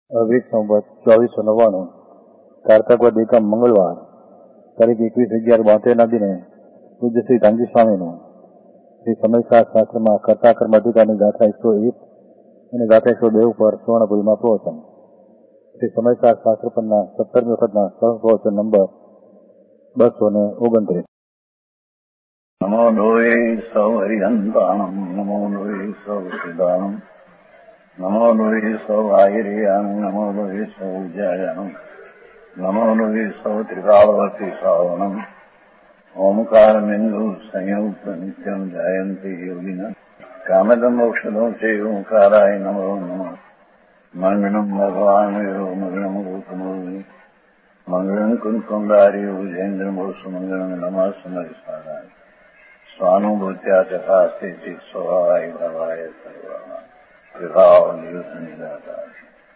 અવિક સંવત 2499 કારતક વદ એકમ મંગળવાર તારીખ 21/11/72 દિને પૂજ્ય શ્રી કાનજી સ્વામીનું શ્રી સમયસાર શાસ્ત્રમાં કર્તા કર્મ અધિકારની ગાથા 101 અને ગાથા 102 ઉપર સુવર્ણપુરીમાં પ્રવચન. શ્રી સમયસાર શાસ્ત્ર પરના 17મી વખતના પ્રવચન નંબર 229. નમો લોહે સૌ હરિહંતાણમ નમો લોહે સૌ સિદ્ધાણમ નમો લોહે સૌ આયર્યાન નમો લોહે સૌ જયાન નમો લોહે સૌ ત્રિકાળવર્તી શ્રાવણમ ઓમકાર બિંદુ સંયુક્ત નિત્યમ જાયંતી યોગિના કામદમ મોક્ષદો છે ઓંકારાય નમો નમઃ મંગળમ ભગવાન મંગળમ ગોતમોહિ મંગળમ કુંકુંડારી ઉજેન્દ્રમોષ મંગળમ નમઃ સમયસારાય સ્વાનુભૂત્યા ચકાસ્તે સ્વભાવાય ભવાય સર્વા વિભાવ નિયુત નિરાકાર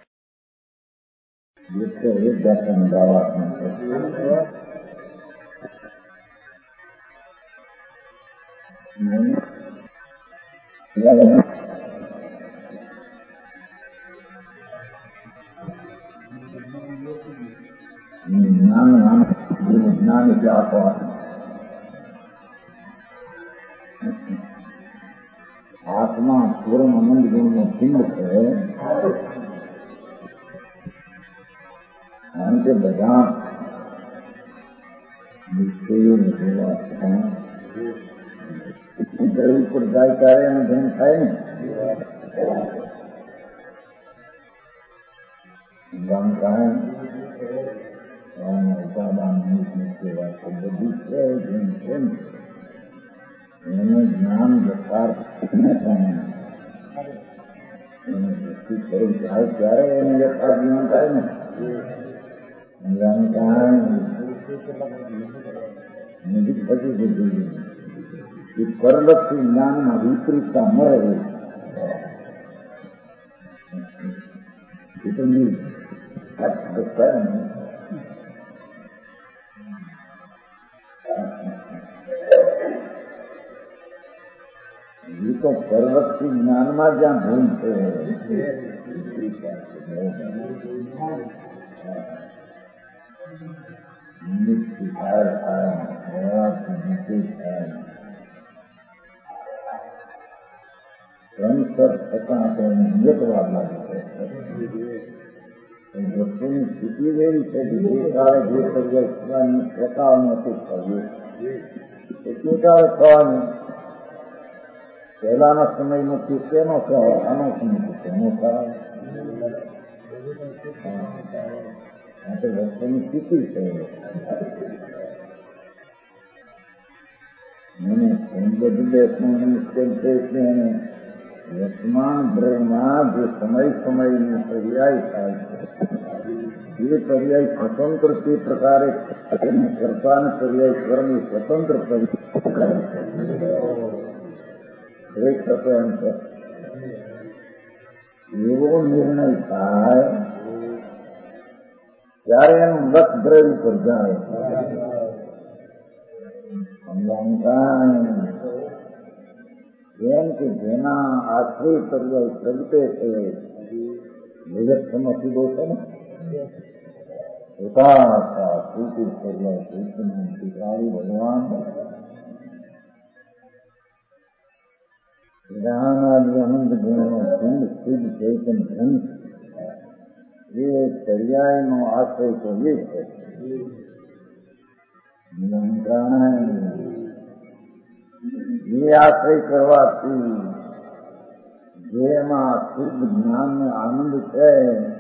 જ્ઞાન એટલે આપો આત્મા પૂર્ણ આનંદ ગુણનો પિંડ છે કારણ કે બધા નિશ્ચયો જરૂર પર જાય ત્યારે એનું ધ્યાન થાય ને કારણ ઉપાદાન બધી છે જેમ એનું જ્ઞાન યથાર્થ સ્વરૂપ થાય ત્યારે એનું યથાર્થ જ્ઞાન થાય ને નજીક પછી પરલક્ષી જ્ઞાનમાં વિપરીતતા મળે એ તો પરવર્તી જ્ઞાનમાં જ્યાં ભૂલ છે સંસદ થતા આપણને નિયતવાર લાગે છે વસ્તુની સ્થિતિ એવી છે કે જે કાળે જે કરવાની પ્રકાર નથી થયું એટલી કાળે થવાની પહેલાના સમયમાં કેનો થાય આનો સમય કેનો થાય વસ્તુની સ્થિતિ છે મને બધું દેશમાં મુશ્કેલ છે એટલે એને વર્તમાન બ્રહ્મમાં જે સમયની પર્યાય થાય છે એ પર્યાય સ્વતંત્ર તે પ્રકારે કરતાને પર્યાય કર્મની સ્વતંત્ર એવો નિર્ણય થાય ત્યારે એનું લક્ષ દ્રવ્ય પર જાય એમ કે જેના આશ્રય પર્યાય પ્રગટે છે વિગતમાં સીધો છે ને ભગવાન આનંદ ગુણનો પિંડ સિદ્ધ ચૈતન ગ્રંથ એ પર્યાયનો આશ્રય તો એ છે એ આશ્રય કરવાથી જેમાં શુદ્ધ જ્ઞાન ને આનંદ છે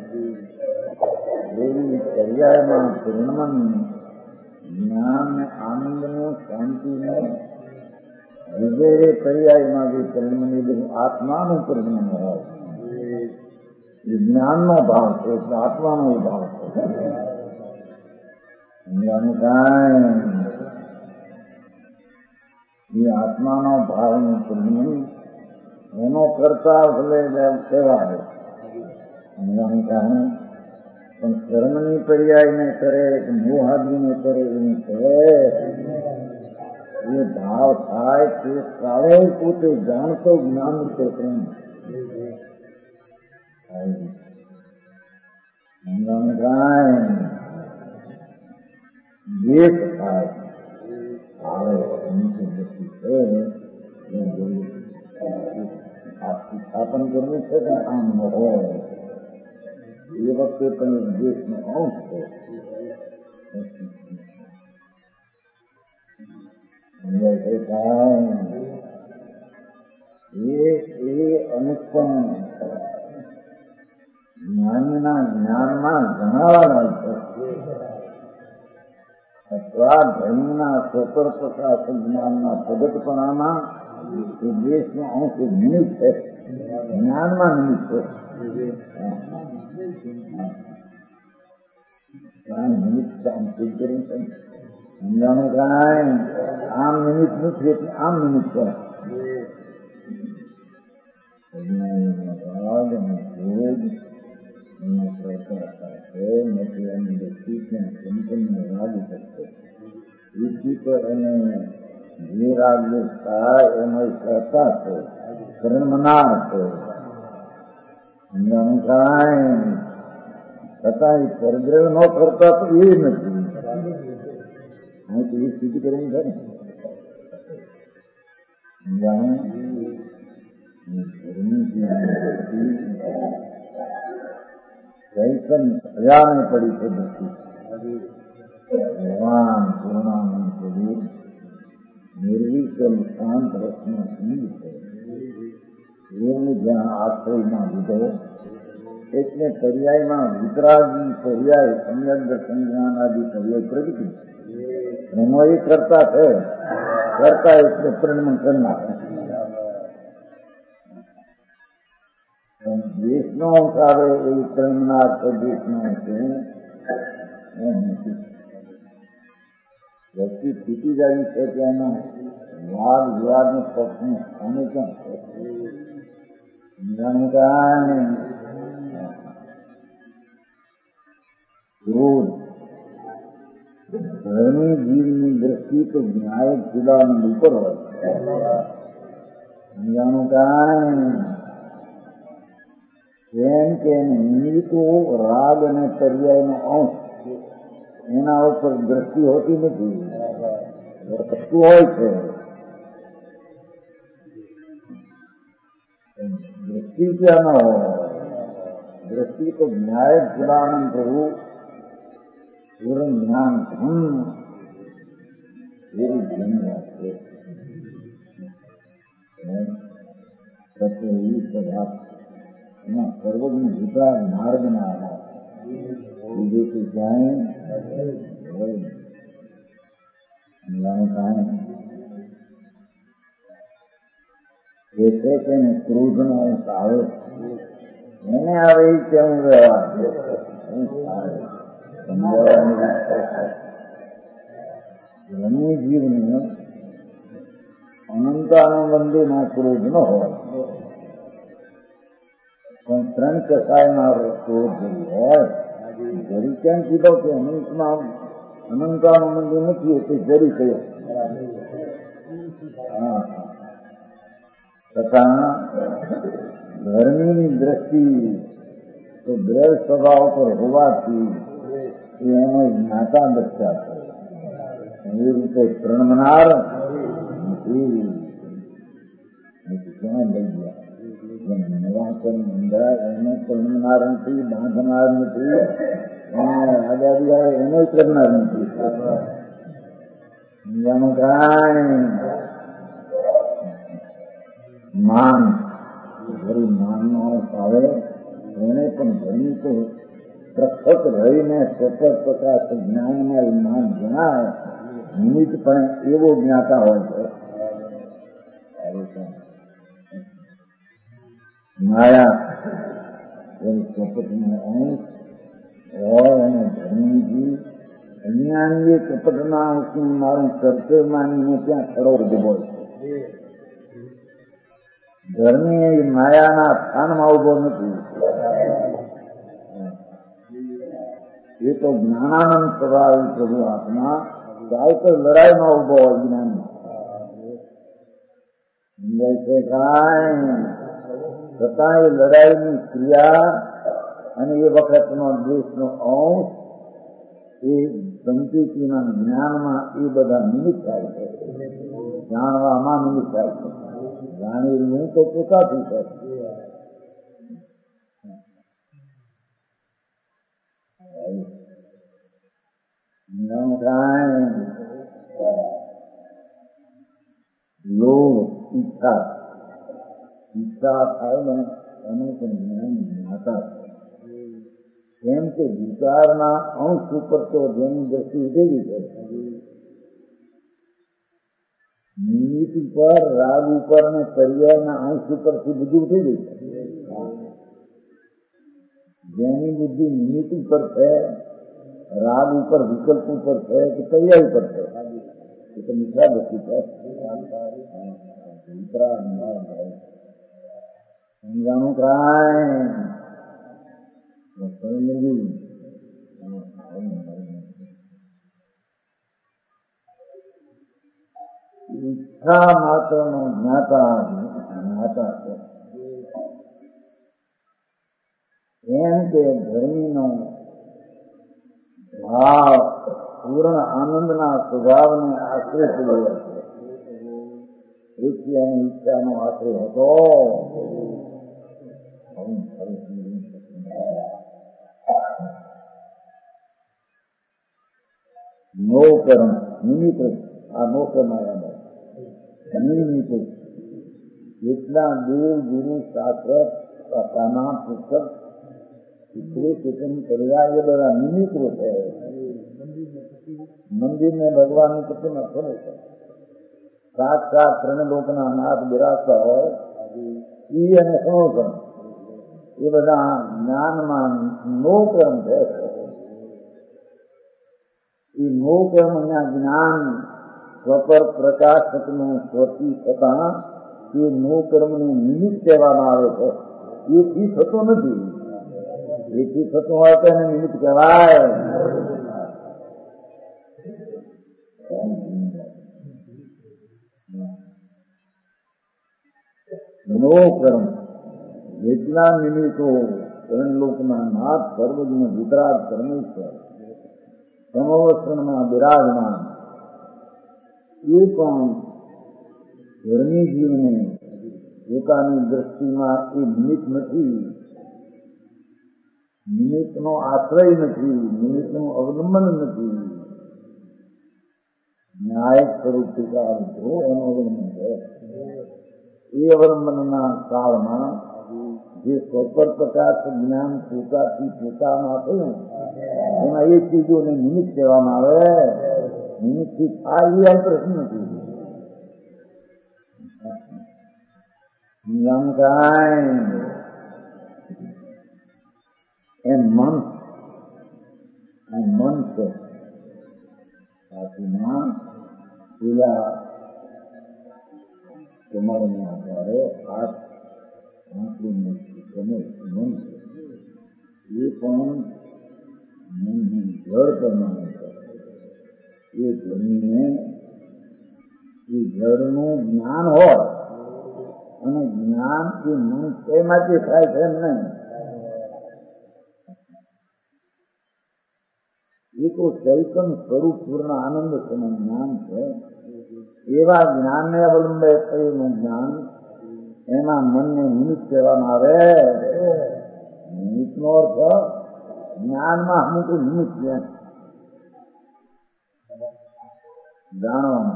એવી પર્યાયમાં પૂર્ણમન જ્ઞાન ને આનંદ નું શાંતિ ને વિજય પર્યાયમાં જે પરિણમી આત્માનું પરિણામ હોય એ જ્ઞાનનો ભાવ છે એટલે આત્માનો ભાવ છે એ આત્માનો ભાવનું પરિણામ એનો કરતા ભલે કહેવાય પણ કર્મની પર્યાયને કરે કે મોહાદીને કરે એને કહે એ ભાવ થાય તે કાળે પોતે જાણતો જ્ઞાન રૂપે પ્રેમ સ્થાપન કરવું છે કે આમ ન હોય એ વખતે તમે દેશનો અંશ છો. એ અનુપમ જ્ઞાનના જ્ઞાનમાં જણાવવાના છે અથવા ધર્મના સ્વતંત્ર પ્રકાશ જ્ઞાનના પ્રગટપણામાં એ દેશનો અંશ નિમિત્ત છે, જ્ઞાનમાં નિમિત્ત છે. નિમિત્ત આમ સિદ્ધ કર્યું છે સમજાણું કાંઈ આમ નિમિત્ત નથી એટલે આમ નિમિત્ત છે. જે રાગ થાય એમાં કહેતા છે કર્મનાર છે સમજાણું કાંઈ છતાં એ પરગ્રહ ન કરતા તો એ નથી. અહીં તો એ સ્થિતિ કરીને છે ને સમજાણું. ચૈતન સજાને પડી છે દ્રષ્ટિ ભગવાન પૂર્ણાનંદ પ્રભુ નિર્વિકલ શાંત રસનો સિંહ છે એવું જ્યાં આશ્રયમાં લીધો એટલે પર્યાયમાં વિતરાગી પર્યાય સંયમ સંજ્ઞાન આદિ પર્યાય પ્રગતિ એનો એ કરતા છે. કરતા એટલે પરિણામ કરનાર દેશનો અંશ આવે એ કરનાર દેશનો છે. વ્યક્તિ સ્થિતિ જ આવી છે કે એનો વાદ વિવાદનો પક્ષનો સ્થાને ક્યાં છે જાણું કાંઈ ક્રોધ ધર્મી જીવની દ્રષ્ટિ તો ન્યાય જુદાનંદ ઉપર હોય જાણું કાંઈ કેમ કે નિમિત્તો રાગ અને પર્યાયનો અંશ એના ઉપર દ્રષ્ટિ હોતી નથી, વસ્તુ હોય છે. દ્રષ્ટિ ક્યાં ન હોય? દ્રષ્ટિ તો ન્યાય જુદાનંદ પ્રભુ પૂર્ણ જ્ઞાન ધન એવી ધ્યાન રાખે એવી સભા એમાં સર્વજ્ઞ જુદા માર્ગના આધાર બીજેથી જાય એ છે કે ક્રોધનો અંશ આવે એને આવે એ કેમ વ્યવહાર સમજાવવાની જીવને અનંતાનુબંધીમાં ક્રોધ ન હોય પણ ત્રણ કસાયમાં ક્રોધ જેવું હોય. જરી કેમ કીધો કે અનંતમાં અનંતાનુબંધી નથી એટલે જરી કયો તથા ધર્મીની દ્રષ્ટિ તો દ્રઢ સ્વભાવ પર હોવાથી એનો જ્ઞાતા દર્શા છે એ રીતે પ્રણમનાર નથી. ક્યાં લઈ ગયા નવાચન મંદરા એને પ્રણમનાર નથી, બાંધનાર નથી, આઝાદી આવે એને કરનાર નથી. જાણું કાંઈ માન ઘરી માનનો અંશ આવે એને પણ ઘણી તો પ્રખત રહીને સતત પ્રકાશ જ્ઞાનમાં એ માન જણાય નિમિત્ત પણ એવો જ્ઞાતા હોય છે. માયા એની કપટનો અંશ હોય અને ધર્મીજી અજ્ઞાનીય કપટના અંશનું મારું કર્તવ્ય માનીને ત્યાં ખડો ઉભો છે. ધર્મી એ માયાના સ્થાનમાં ઉભો નથી, એ તો જ્ઞાનાનંદ સ્વભાવી પ્રભુ આત્મા જાય તો લડાઈમાં ઉભો હોય જ્ઞાની છે કાંઈ છતાં એ લડાઈની ક્રિયા અને એ વખતનો દેશનો અંશ એ સંતિના જ્ઞાનમાં એ બધા નિમિત્ત થાય છે, જાણવામાં નિમિત્ત થાય છે. રાણી હું તો પોતાથી છે. લોભ ઈચ્છા થાય ને એને પણ જ્ઞાન જ્ઞાતા કેમ કે વિચારના અંશ ઉપર તો જેની દ્રષ્ટિ ઉઠેલી છે, નિમિત્ત ઉપર, રાગ ઉપર ને પર્યાયના અંશ ઉપરથી બધું ઉઠેલી છે. જેની બુદ્ધિ નિમિત્ત ઉપર છે, રાગ ઉપર, વિકલ્પ ઉપર છે કે પર્યાય ઉપર છે, એ તો મિથ્યા દ્રષ્ટિ છે. સમજાણું કાંઈ ઈચ્છા માત્ર નો જ્ઞાતા છે. એમ કે ધર્મીનો ભાવ પૂર્ણ આનંદના સ્વભાવને આશ્રય પડ્યો છે. એની ઈચ્છાનો આશ્રય હતો. નો કર્મ નિમિત્ત, આ નો કર્મ નિમિત્ત જેટલા દેવ ગુરુ શાસ્ત્ર પોતાના પુસ્તક ચિત્રે ચેતન કર્યા એ બધા નિમિત્તો છે. મંદિરને ભગવાનનું કેટલું નફો છે. સાક્ષાત ત્રણ લોકના નાથ બિરાજતા હોય ઈ અને સણોસણ એ બધા જ્ઞાનમાં નો કર્મ છે. એ નો કર્મ અહીંયા જ્ઞાન સ્વપર પ્રકાશકનું સ્વતી થતા એ નો કર્મને નિમિત્ત કહેવામાં આવે છે. એથી થતો નથી. એથી થતું હોય તો એને નિમિત્ત કહેવાય. નો કર્મ જેટલા નિમિત્તો ત્રણ લોકના નાથ સર્વજ્ઞ વિતરાગ પરમેશ્વર સમવસ્ત્રમાં બિરાજમાન એ પણ ધર્મી જીવને પોતાની દ્રષ્ટિમાં એ નિમિત્ત નથી, નિમિત્તનો આશ્રય નથી, નિમિત્તનું અવલંબન નથી. ન્યાયિક સ્વરૂપ ટીકા એનું અવલંબન છે. એ અવલંબનના કાળમાં જે સ્વપર પ્રકાશ જ્ઞાન પોતાથી પોતામાં થયું એમાં એ ચીજોને નિમિત્ત કહેવામાં આવે. નિમિત્તથી આ પ્રશ્ન નથી. એમ મન છે સાચીમાં પેલા તમારા આધારે હાથ આંકડીને તમે મન છે એ પણ મનની જળ પ્રમાણે છે. એ જમીને એ જળનું જ્ઞાન હોય અને જ્ઞાન એ મન એમાંથી થાય છે એમ નહીં. એ તો ચૈતન્ય સ્વરૂપ પૂર્ણ આનંદ છે જ્ઞાન છે. એવા જ્ઞાનને અવલંબે થયેલું જ્ઞાન એના મનને નિમિત્ત કહેવામાં આવે. નિમિત્તનો અર્થ જ્ઞાનમાં અમુક નિમિત્ત છે જાણવાનું.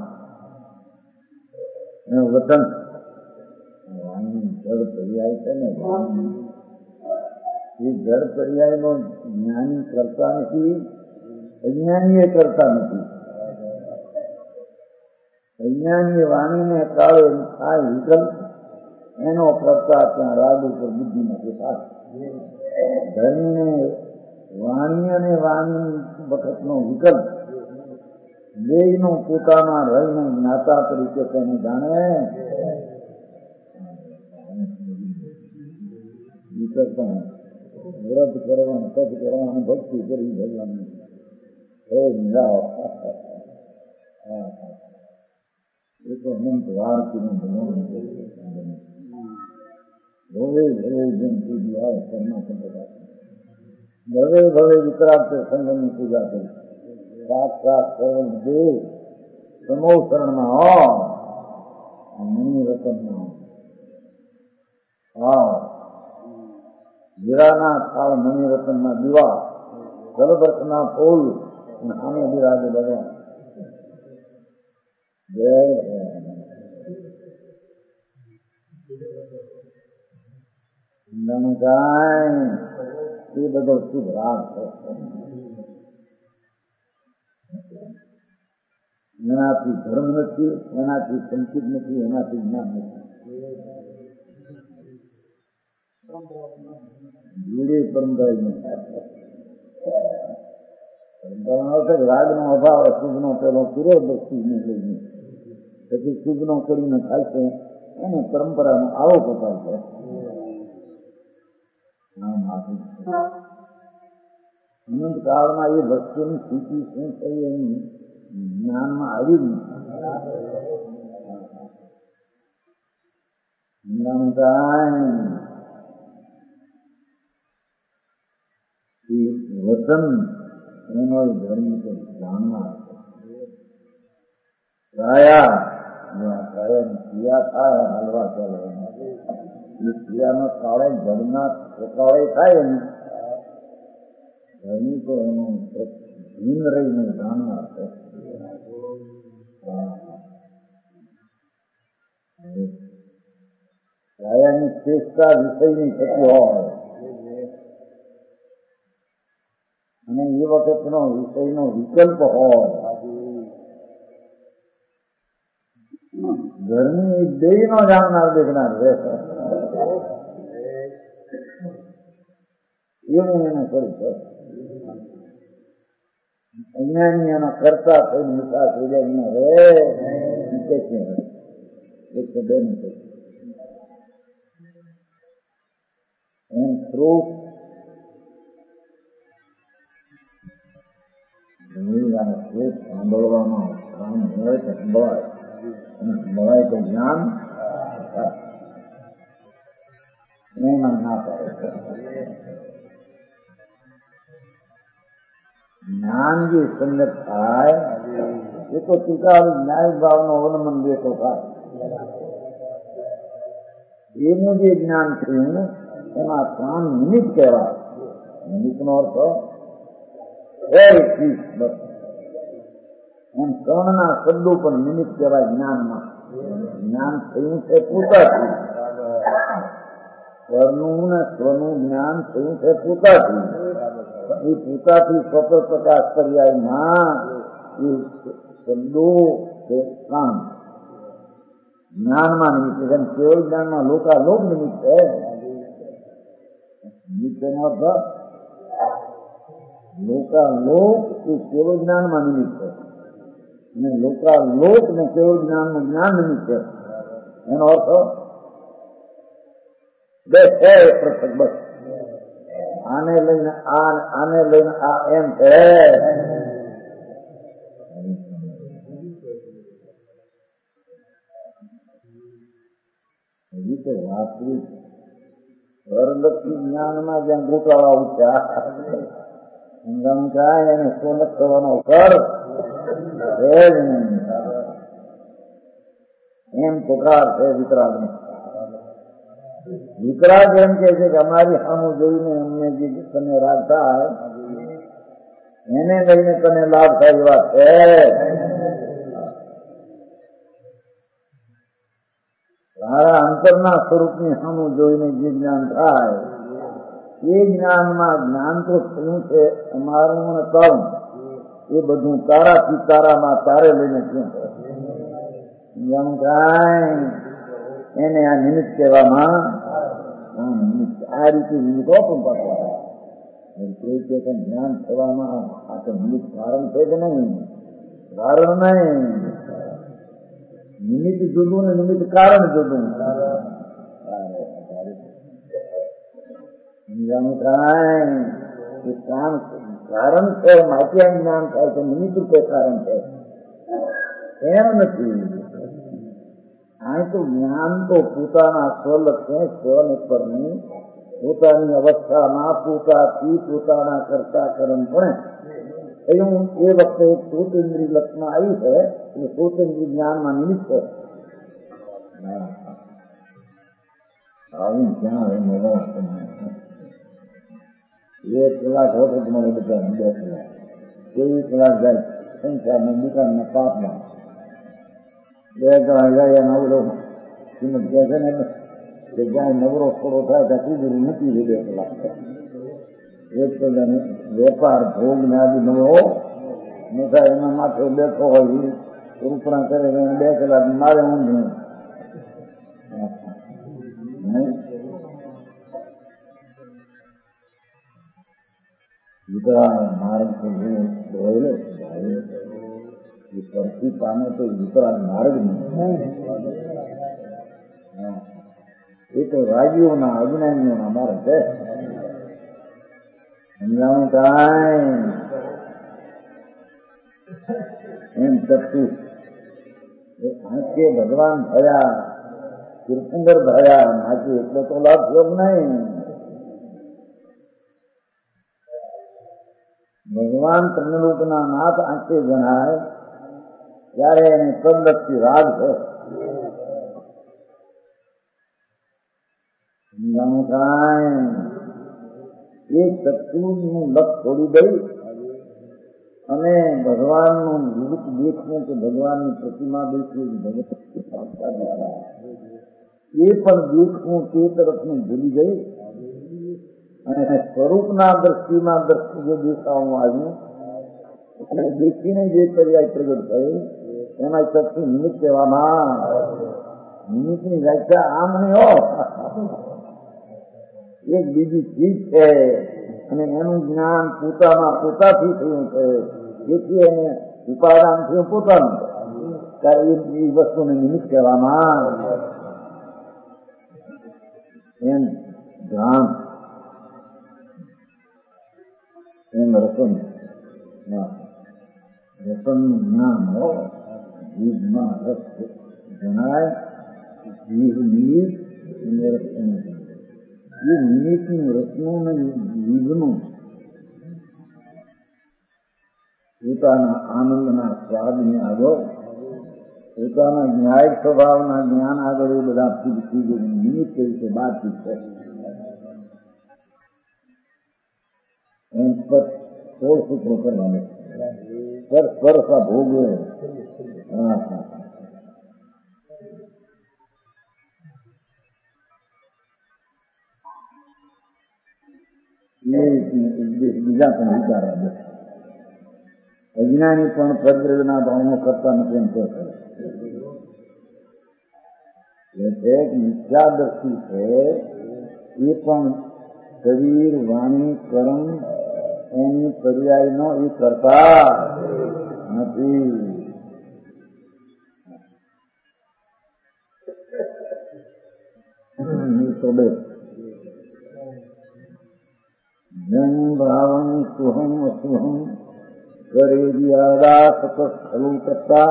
એનું વતન જળ પર્યાય છે ને એ જળ પર્યાયનો જ્ઞાની કરતા નથી, અજ્ઞાની એ કરતા નથી. અજ્ઞાની વાણીને કાળે આ વિકલ્પ એનો કરતા ત્યાં રાગ ઉપર બુદ્ધિ નથી થાય. ધર્મને વાણી અને વાણી વખતનો વિકલ્પ બેયનો પોતાના રહીને જ્ઞાતા તરીકે તેને જાણે. વિકલ્પમાં વ્રત કરવાનું, તપ કરવાનું, ભક્તિ કરી ભગવાનની એ તો અનંત વાર કરીને ભગવાન ભવે ભવે જેમ સુધી આવે કર્મા સંપ્રદાય ભવે ભવે વિતરાગ સંઘની પૂજા કરી સાક્ષાત સર્વ દેવ સમો શરણમાં હો મની રતનનો હીરાના થાળ મની રતનના દીવા જલબર્ષના ફૂલ આને બિરાજે ભગવાન. જય એ બધો શુભ રાગ છે. એનાથી ધર્મ નથી, એનાથી સંચિત નથી, એનાથી જ્ઞાન નથી. જોડે પરંપરા રાગનો અભાવ શુભનો પેલો પૂરો શુભને લઈને પછી શુભનો કરીને થાય છે એને પરંપરાનો આવો પ્રકાર છે. અનંત કાળમાં એ વસ્તુની સ્થિતિ શું થઈ એની જ્ઞાનમાં આવી જ નથી. વતન એનો ધર્મ છે જાણવા. ક્રિયા થાય હાલવા ચાલે એ ક્રિયાનો કાળે જળના પ્રકારે થાય ને ધર્મી તો એનું ભીન રહીને જાણનાર છે. કાયાની શ્રેષ્ઠતા વિષયની થતી હોય અને એ વખતનો વિષયનો વિકલ્પ હોય ઘરની દેહનો જાણનાર દેખનાર છે એવું એને કર્યું છે. અજ્ઞાની એના કરતા થઈને વિકાસ થઈ જાય એનો રે એક બે નથી એમ સ્ત્રોત સાંભળવાનો કામ હોય તો સંભળાય અને સંભળાય તો જ્ઞાન એમાં ના પડે. જ્ઞાન જે સંગત થાય એ તો ટીકા ન્યાય ભાવનો અવલંબન દેતો થાય. એનું જે જ્ઞાન થયું એમાં ત્રણ નિમિત્ત કહેવાય. નિમિત્તનો અર્થ એમ કર્ણના શબ્દો પણ નિમિત્ત કહેવાય જ્ઞાનમાં. જ્ઞાન થયું છે પોતાથી, પરનું ને સ્વનું જ્ઞાન થયું છે પોતાથી. એ પોતાથી સ્વતઃ પ્રકાશ પર્યાયમાં એ શબ્દો છે કામ જ્ઞાનમાં નિમિત્ત છે. કેવળ જ્ઞાનમાં લોકાલોક નિમિત્ત છે. નિમિત્તનો અર્થ લોકાલોક એ કેવળ જ્ઞાનમાં નિમિત્ત છે અને લોકાલોક ને કેવળ જ્ઞાનનું જ્ઞાન નિમિત્ત છે. એનો અર્થ બે છે પ્રસંગ બસ. આને લઈને આ એમ છે. હજી તો વાસ્તવિક પરલક્ષી જ્ઞાનમાં જ્યાં ગોટાળા ઉઠ્યા એને સોનક કરવાનો કર એમ પુકાર છે વિતરાગને. વિતરાગ એમ કે છે કે અમારી સામું જોઈને અમને જે તને રાગ થાય એને લઈને તને લાભ થાય એવા છે. તારા અંતરના સ્વરૂપની સામું જોઈને જે જ્ઞાન થાય એ જ્ઞાનમાં જ્ઞાન તો થયું છે અમારું અને કર્મ એ બધું તારાથી તારામાં તારે લઈને થયું થાય એને આ નિમિત્ત કહેવામાં. આ રીતે નિમિત્તો પણ પાછળ જ્ઞાન થવામાં આ તો નિમિત્ત કારણ છે કે નહીં? કારણ નહીં. નિમિત્ત જુદું ને નિમિત્ત કારણ જુદું. કારણ છે માટે જ્ઞાન થાય તો નિમિત્ત રૂપે કારણ છે એમ નથી. આ તો જ્ઞાન તો પોતાના સ્વલક્ષે સ્વનિર્ભરની પોતાની અવસ્થામાં પોતાથી પોતાના કરતા કર્મ પણ એવું એ વખતે શ્રોતેન્દ્રિય લક્ષમાં આવ્યું છે. એ શ્રોતેન્દ્રિય જ્ઞાનમાં નિમિત્ત છે. આવીને ક્યાં હવે મજા એક કલાક હોતો તમારે બધા 2 કલાક 23 કલાક જાય સંસારમાં દુકાનના પાપમાં 2 કલાક જાય નવરો કિંમત કહે છે ને કે જ્યાં નવરો થોડો થાય ત્યાં કુદરું મૂકી દે 2 કલાક એક તો વેપાર ભોગ ને આદિ નવો મોટા એના માથે બેઠો હોય ઉપરા કરે 2 કલાક મારે ઊંધું માર્ગ પરથી પામે તો વિતરાગ માર્ગ નહીં, એ તો રાજીઓના અજ્ઞાનીઓના માર્ગ છે. સમજાણું કાંઈ એમ ચકતું આંખે ભગવાન થયા તીર્થંકર થયા નાચી એટલો તો લાભ થયો નહીં. ભગવાન ત્રિલોકના નાથ આંખે જણાય ત્યારે એને પદલક્ષી રાગ છે. એક ચતુર્નું લક્ષ છોડી દઈ અને ભગવાનનું રૂપ દેખવું કે ભગવાનની પ્રતિમા દેખવું ભગત એ પણ દેખવું તે તરફનું ભૂલી ગઈ અને સ્વરૂપના દ્રષ્ટિમાં દ્રષ્ટિ જે દેખાવામાં આવ્યું અને દેખીને જે પર્યાય પ્રગટ થયું એમાં ચક્ષુ નિમિત્ત કહેવામાં. નિમિત્તની વ્યાખ્યા આમ નહીં હો, એક બીજી ચીજ છે અને એનું જ્ઞાન પોતામાં પોતાથી થયું છે, જેથી એને ઉપાદાન થયું પોતાનું, ત્યારે એ વસ્તુને નિમિત્ત કહેવામાં. એમ જ્ઞાન એમ રસન રસનનું જ્ઞાન હો, જીભમાં રસ જણાય, જીભ નિમિત્ત અને રસન એ નિમિત્તનું રસનું અને જીભનું પોતાના આનંદના સ્વાદની આગળ પોતાના ન્યાય સ્વભાવના જ્ઞાન આગળ એ બધા નિમિત્ત તરીકે બાકી છે. એમ પર 16 સૂત્રો કરવાને સ્પર્શ ભોગવે. બીજા પણ વિચાર આવે. અજ્ઞાની પણ પ્રદ્રવના ભાવનો કરતા નથી એમ કહે છે. મિથ્યા દ્રષ્ટિ છે એ પણ શરીર વાણી કર્મ એની પર્યાયનો એ કરતા નથી. જન ભાવન સુહમ અસુહમ કરે દિયાદા સત ખલું કરતા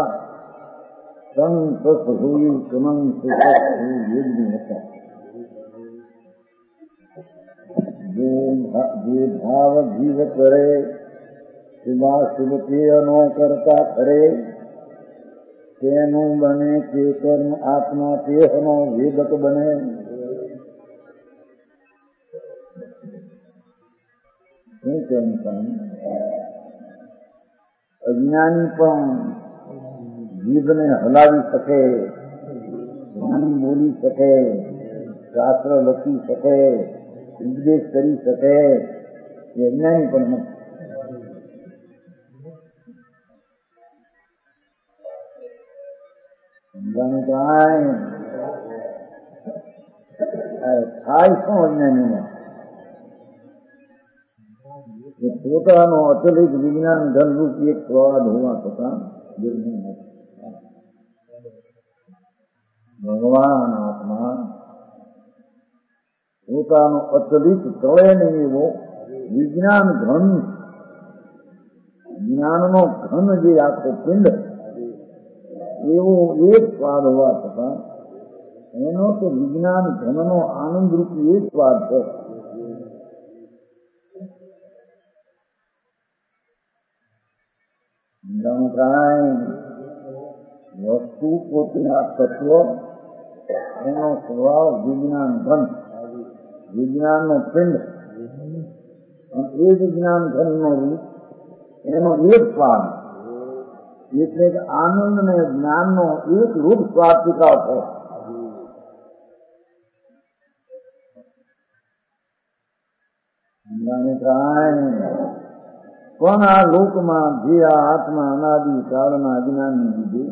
સંત હોય કમં યજ્ઞ હતા. જે ભાવ જીવ કરે શુભાશુભ કરતા કરે તેનું બને તે કર્મ આત્મા તેનો વેદક બને. શું કેમ અજ્ઞાની પણ જીભને હલાવી શકે, વાણી બોલી શકે, શાસ્ત્ર લખી શકે, ઉપદેશ કરી શકે, એ અજ્ઞાની પણ સમજાનું કાંઈ થાય શું અજ્ઞાનીમાં પોતાનો અચલિત વિજ્ઞાન ધનરૂપી એક સ્વાદ હોવા છતાં ભગવાન આત્મા પોતાનો અચલિત તળે નહીં એવો વિજ્ઞાન ઘન, જ્ઞાનનો ઘન જે આખો પિંડ એવો એક સ્વાદ હોવા છતાં એનો તો વિજ્ઞાન ઘનનો આનંદરૂપી એક સ્વાદ છે. કાંઈ વસ્તુ પોતે આ તત્વ એનો સ્વભાવ વિજ્ઞાન ઘન, વિજ્ઞાનનો પિંડ, એ વિજ્ઞાન ઘનનો રૂપ એનો એક સ્વાદ, એટલે કે આનંદ ને જ્ઞાનનો એક રૂપ સ્વાદ સ્વીકાર છે. પણ આ લોકમાં જે આ આત્મા અનાદિ કાળના અજ્ઞાનની લીધે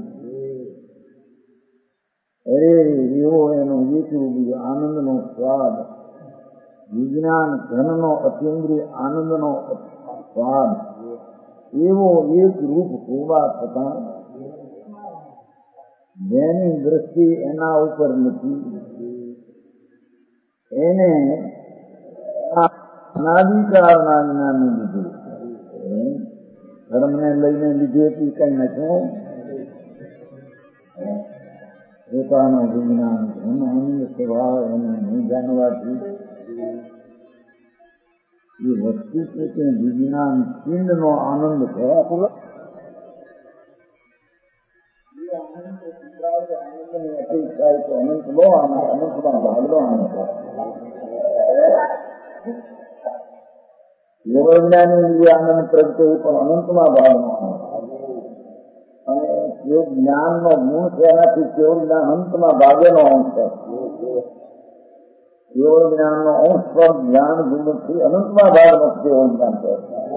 એવો એનો એકરૂપ આનંદનો સ્વાદ, વિજ્ઞાન ઘનનો અતિન્દ્રિય આનંદનો સ્વાદ એવો એક રૂપ હોવા છતાં જેની દ્રષ્ટિ એના ઉપર નથી, એને અનાદિકાળના જ્ઞાનને લીધે ધર્મને લઈને લીધેથી કઈ નથી. પોતાનો વિજ્ઞાન ધન અન્ય સ્વભાવ એને નહીં જાણવાથી એ વસ્તુ છે કે વિજ્ઞાન પિંડનો આનંદ છે. આનંદની અપેક્ષા તો અનંત નો આનંદ, અનંતમાં ભાગનો આનંદ છે. યોગજ્ઞાની જે આનંદ પ્રગટે એ પણ અનંતમાં ભાગનો આનંદ, અને જે જ્ઞાનનો ગુણ છે એનાથી કેવળ જ્ઞાન અંતમાં ભાગેનો અંશ છે. કેવળ જ્ઞાનનો અંશ પણ જ્ઞાન ગુણથી અનંતમાં ભાગનો કેવળ જ્ઞાન છે.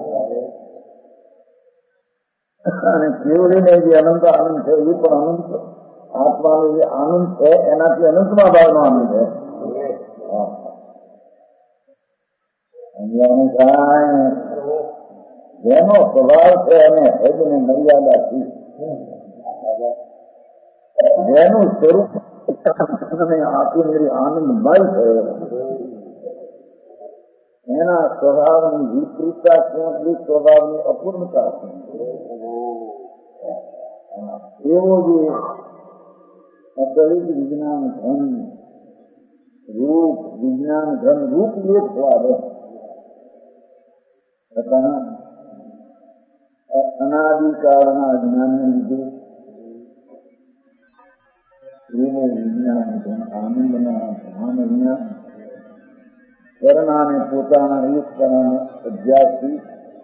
અને કેવળીને જે અનંત આનંદ છે એ પણ અનંત આત્માનો જે આનંદ છે એનાથી અનંતમાં ભાગનો આનંદ છે. જેનો સ્વભાવ છે એને હેદને મર્યાદાથી, જેનું સ્વરૂપ આનંદમય છે એના સ્વભાવની વિપરીતતા શું, સ્વભાવની અપૂર્ણતા શું, એવો જે અદલિત વિજ્ઞાન ઘન રૂપ, વિજ્ઞાન ઘન રૂપ એક સ્વાદ અનાદિકાળના જ્ઞાનને લીધે એવો વિજ્ઞાન ઘન આનંદના ધ્યાનના કરણાને પોતાના એકતાના અભ્યાસથી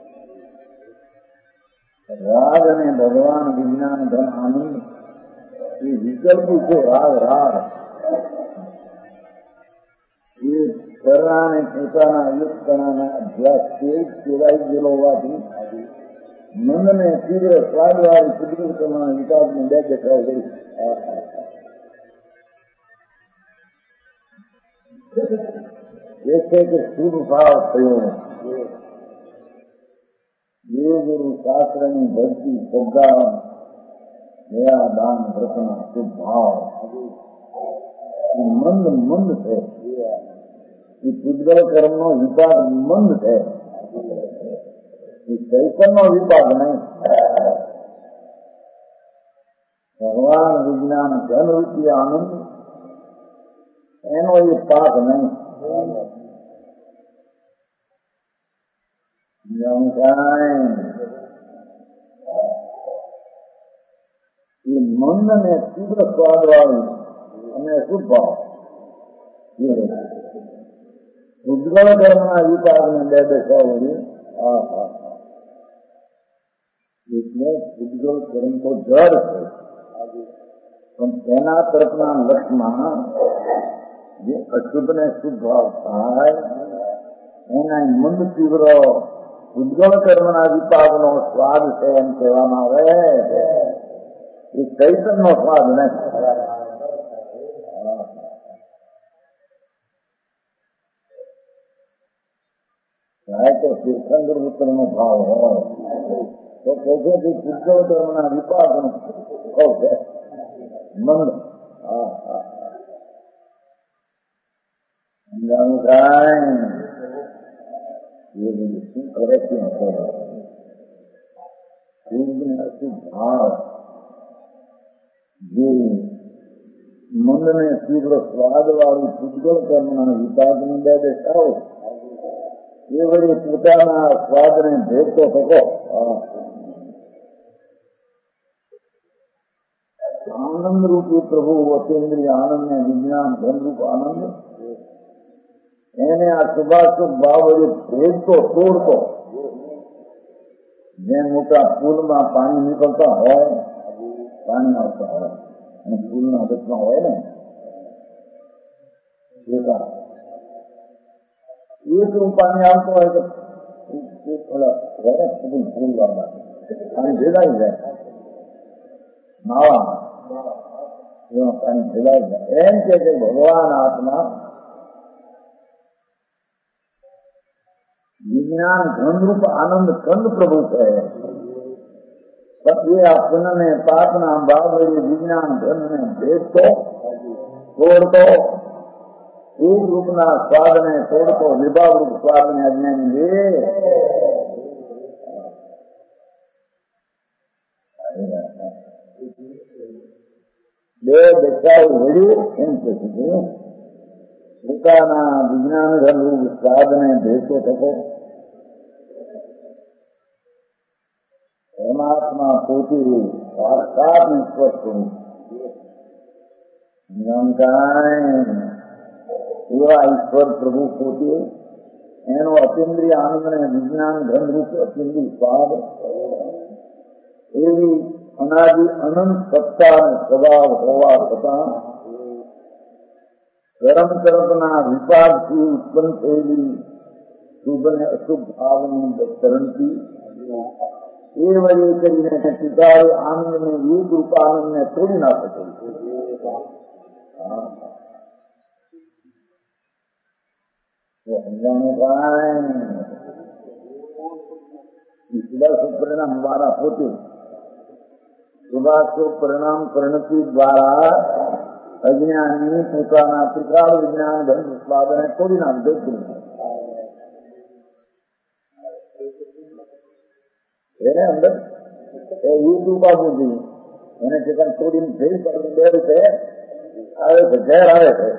રાગ અને ભગવાન વિજ્ઞાન ધન આનંદ એ વિકલ્પી છે. રાગ એ કરણાને પોતાના એકતાના અભ્યાસથી સેવાઈ ગયેલો હોવાથી મનને તીવ્ર સ્વાદવાળી કુદરતના વિકાસની બે દેખાવ ગઈ. એ છે કે શુભ ભાવ થયો, દેવ ગુરુ શાસ્ત્રની ભક્તિ શ્રદ્ધા દયા દાન વ્રતના શુભ ભાવ મંદ મંદ છે. એ પૂજગલ કર્મનો વિપાક મંદ છે, એ ચૈતનનો વિપાક નહીં. ભગવાન વિજ્ઞાન જનરૂપી આનંદ એનો એ પાક નહીં. એ મંદ ને તીવ્ર સ્વાદ વાળું અને શુભ ભાવ ઉજ્જવળ કર્મના વિપાકને બે દેખાવ વળી. એટલે ઉજ્જવળ કર્મ તો જડ છે, પણ તેના તરફના લક્ષમાં જે અશુભ ને શુભ ભાવ થાય એના મંદ તીવ્ર ઉજ્જવળ કર્મના વિપાકનો સ્વાદ છે એમ કહેવામાં આવે. એ ચૈતનનો સ્વાદ નહીં. તો તીર્થંકર પુત્રનો ભાવ હોય તો કહે છે કે ઉજ્જવળ કર્મના વિપાકનો ભાવ છે મંદ. એ બધું શું કરે છે? ભાવ જે મનને તીવ્ર સ્વાદ વાળું ઉજ્જવળ કર્મના વિપાકની બે દેખાવ એ વળી પોતાના સ્વાદને ભેટતો થતો आनंद रूपी प्रभु अतीन्द्रिय आनंद ने विज्ञान धन रूप आनंद એને આ શુભાશુભ ભાવ વડે ભેદતો તોડતો જેમ મોટા પુલમાં પાણી નીકળતા હોય પાણી આવતા હોય અને પુલના વચમાં હોય ને એક પાણી આવતો હોય તો પુલ વાળા પાણી ભેદાઈ જાય નાવા પાણી ભેદાઈ જાય એમ કે ભગવાન આત્મા विज्ञान धन रूप आनंद कंद प्रभु है ये अपने पापना भाव विज्ञान धन ने भेद तो तोड़ तो एक रूप ना स्वाद ने तोड़ तो विभाग रूप स्वाद ने अज्ञानी ले देखाव वड़ू एम कही પોતાના વિજ્ઞાન ધન સાધને ભેટો થતો પરમાત્મા પોતે સાક્ષાત ઈશ્વર સ્વરૂપ એવા ઈશ્વર પ્રભુ પોતે એનો અતિન્દ્રિય આનંદ ને વિજ્ઞાન ધન રૂપ અતિન્દ્રિય સ્વાદ એવી અનાદિ અનંત સત્તા અને સ્વભાવ હોવા છતાં कर्म कर्मना विपाक की उत्पन्न थયેલી શુભ અને અશુભ ભાવની કરણથી એ વડે કરીને પિતાએ આનંદને એક રૂપ આનંદને તોડી ના શકે શુભાશુભ પરિણામ દ્વારા પોતે શુભાશુભ પરિણામ કરણથી દ્વારા અજ્ઞાની પોતાના ત્રિકાળ વિજ્ઞાન ધન ઉત્પાદને તોડી નાખે એને અંદર એક રૂપ આપવું જોઈએ એને ચિકન તોડીને ફેર કરીને બે રીતે આવે છે ઝેર આવે છે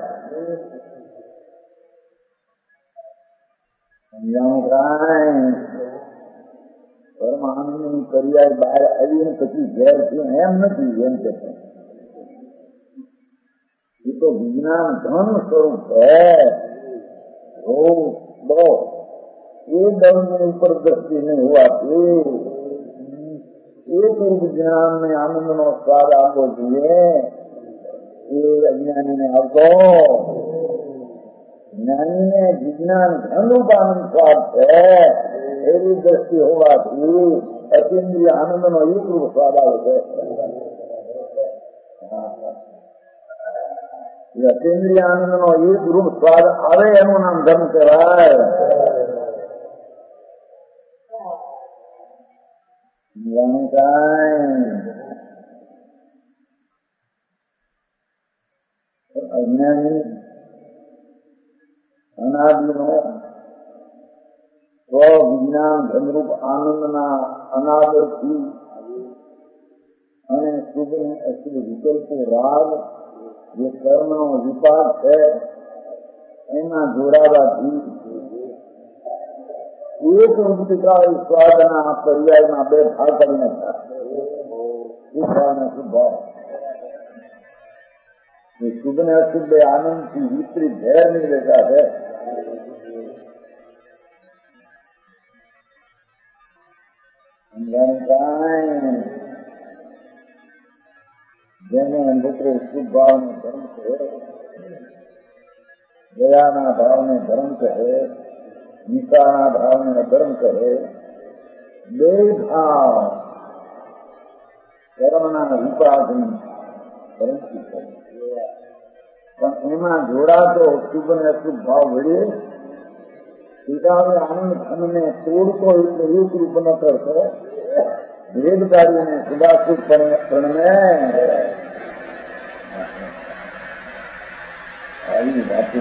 સમજાણું કાંઈ પરમાનંદની પર્યાય બહાર આવીને પછી ઝેર થયું એમ નથી એમ કે ये तो विज्ञान धन स्वरूप है दो ये दल में ऊपर दृष्टि नहीं हुआ एक रूप ज्ञान में आनंद नो स्वाद आपको दिए ये अज्ञानी ने आपको ज्ञानी ने विज्ञान धन रूप आनंद स्वाद है एवी दृष्टि हुआ अतीन्द्रिय आनंद नो एक रूप स्वाद आवे अतीन्द्रिय आनंद नो एक रूप स्वाद आवे एनु नाम धर्म कहेवाय अज्ञानी अनादि नो स्व विज्ञान धनरूप आनंद ना अनादर थी અને શુભ ને અશુભ વિકલ્પો રાગ જે કર્મ નો વિપાક છે એમાં જોડાવાથી એક રૂપિકા સ્વાદના પર્યાયમાં બે ભાગ કરી નાખ્યા શુભ અને શુભ શુભ ને અશુભ આનંદ થી વિપરીત ઝેર નહીં લેતા છે જેને મિત્રો શુભ ભાવ ને ધર્મ કહે દયાના ભાવને ધર્મ કહે નિકાના ભાવને ધર્મ કહે બે ભાવ કર્મના વિપાકની ધર્મથી કહે પણ એમાં જોડાતો શુભ ને અશુભ ભાવ વડે પિતાને આનંદ ખનને તોડતો એટલે એક રૂપ ન કરતો ભેદકારીને શુભાશુભ પ્રણમે આવી વાતો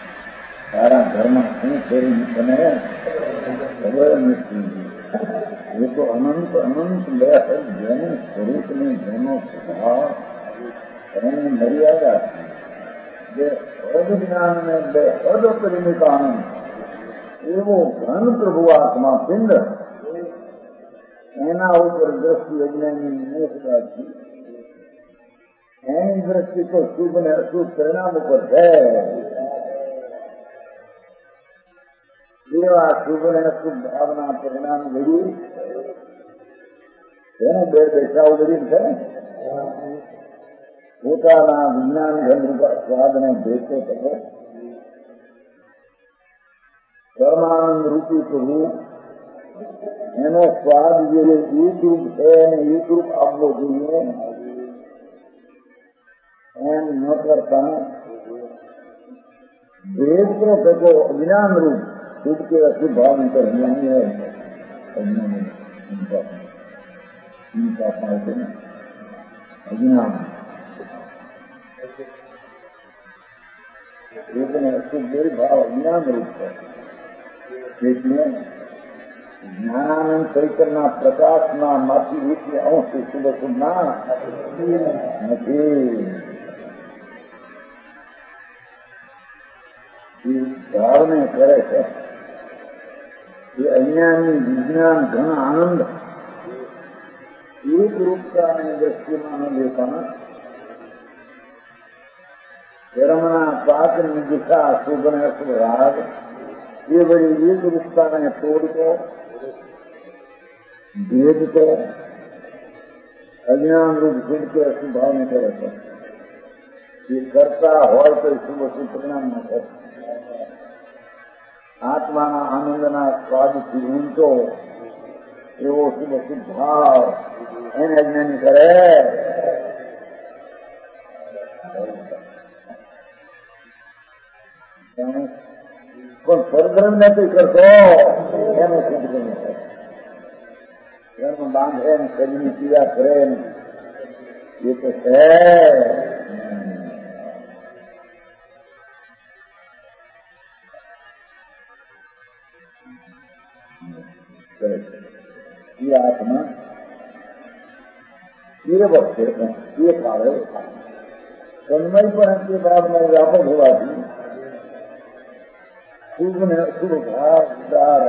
તારા ઘરમાં શું કરી બને ખબર નથી ये तो अनंत अनंत लय है, જેનું સ્વરૂપ ને જેનો સ્વભાવ એની મર્યાદા જે હદ જ્ઞાન ને બે હદ પરિમિત આનંદ એવો ઘન પ્રભુ આત્મા પિંડ એના ઉપર દ્રષ્ટિ અજ્ઞાની મોક્ષદાથી એની દ્રષ્ટિ તો શુભ ને અશુભ પરિણામ ઉપર છે. એવા શુભ ને અશુભ ભાવના પરિણામ ઘડી એને બે બેઠાઓ ઘડી છે ને પોતાના વિજ્ઞાન ઘન સ્વાદને ભેટો થતો પરમાનંદ રૂપી પ્રભુ એનો સ્વાદ જે એકરૂપ છે અને એકરૂપ આપવો જોઈએ એમ ન કરતા ભેટનો થતો અજ્ઞાન રૂપ શુભ કે અશુભ ભાવ અંતર જ્ઞાની હોય અજ્ઞાન શુભ ને અશુભ બે ભાવ અજ્ઞાન રૂપ છે. એટલે જ્ઞાનાનંદ ચૈતન્યના પ્રકાશના માંથી રૂપી અંશ શુભ શુભ ના નથી. ધારણે કરે છે એ અજ્ઞાની વિજ્ઞાન ઘણ આનંદ એક રૂપતાની દ્રષ્ટિમાં ન લેતા ધર્મના પાકની દિશા શુભ ને અશુભ રાગ એ બધી એક રૂપતાને તોડતો ભેદતો અજ્ઞાન રૂપ શુભ કે અશુભ ભાવને કરે છે. એ કરતા હોય તો શુભ અશુભ પરિણામ ન કરે. આત્માના આનંદના સ્વાદથી ઊંચો એવો શુભ શુભ ભાવ એને અજ્ઞાની કરે. પણ પરધર્મ નથી કરતો એનો શુભ ગમે છે. ઘરમાં બાંધે ને શરીરની પીડા કરે ને એ તો છે. એ આત્મા એ વખતે એ કાળે તન્મય પણ તે ભાવને વ્યાપક હોવાથી શુભ ને અશુભ ભાવદાર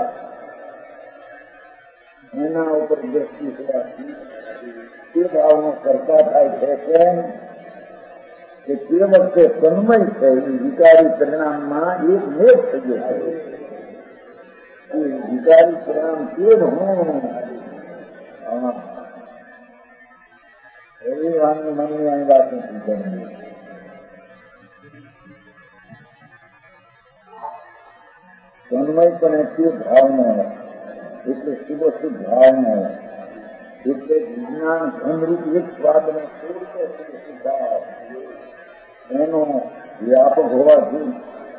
એના ઉપર દ્રષ્ટિ હોવાથી તે ભાવનો કરતા થાય છે. કેમ કે તે વખતે તન્મય છે એ વિકારી પરિણામમાં એક મેઘ થઈ ગયો છે. વિકારી પરિણામ તે હું એવી વાણી મનની અહીં વાત નથી કરવી. તન્મય પણ તે ભાવનો એટલે શુભ શુભ ભાવનો એટલે વિજ્ઞાન ઘનરૂપ એક સ્વાદને તોડતો શુભ શુભ ભાવ એનો વ્યાપક હોવાથી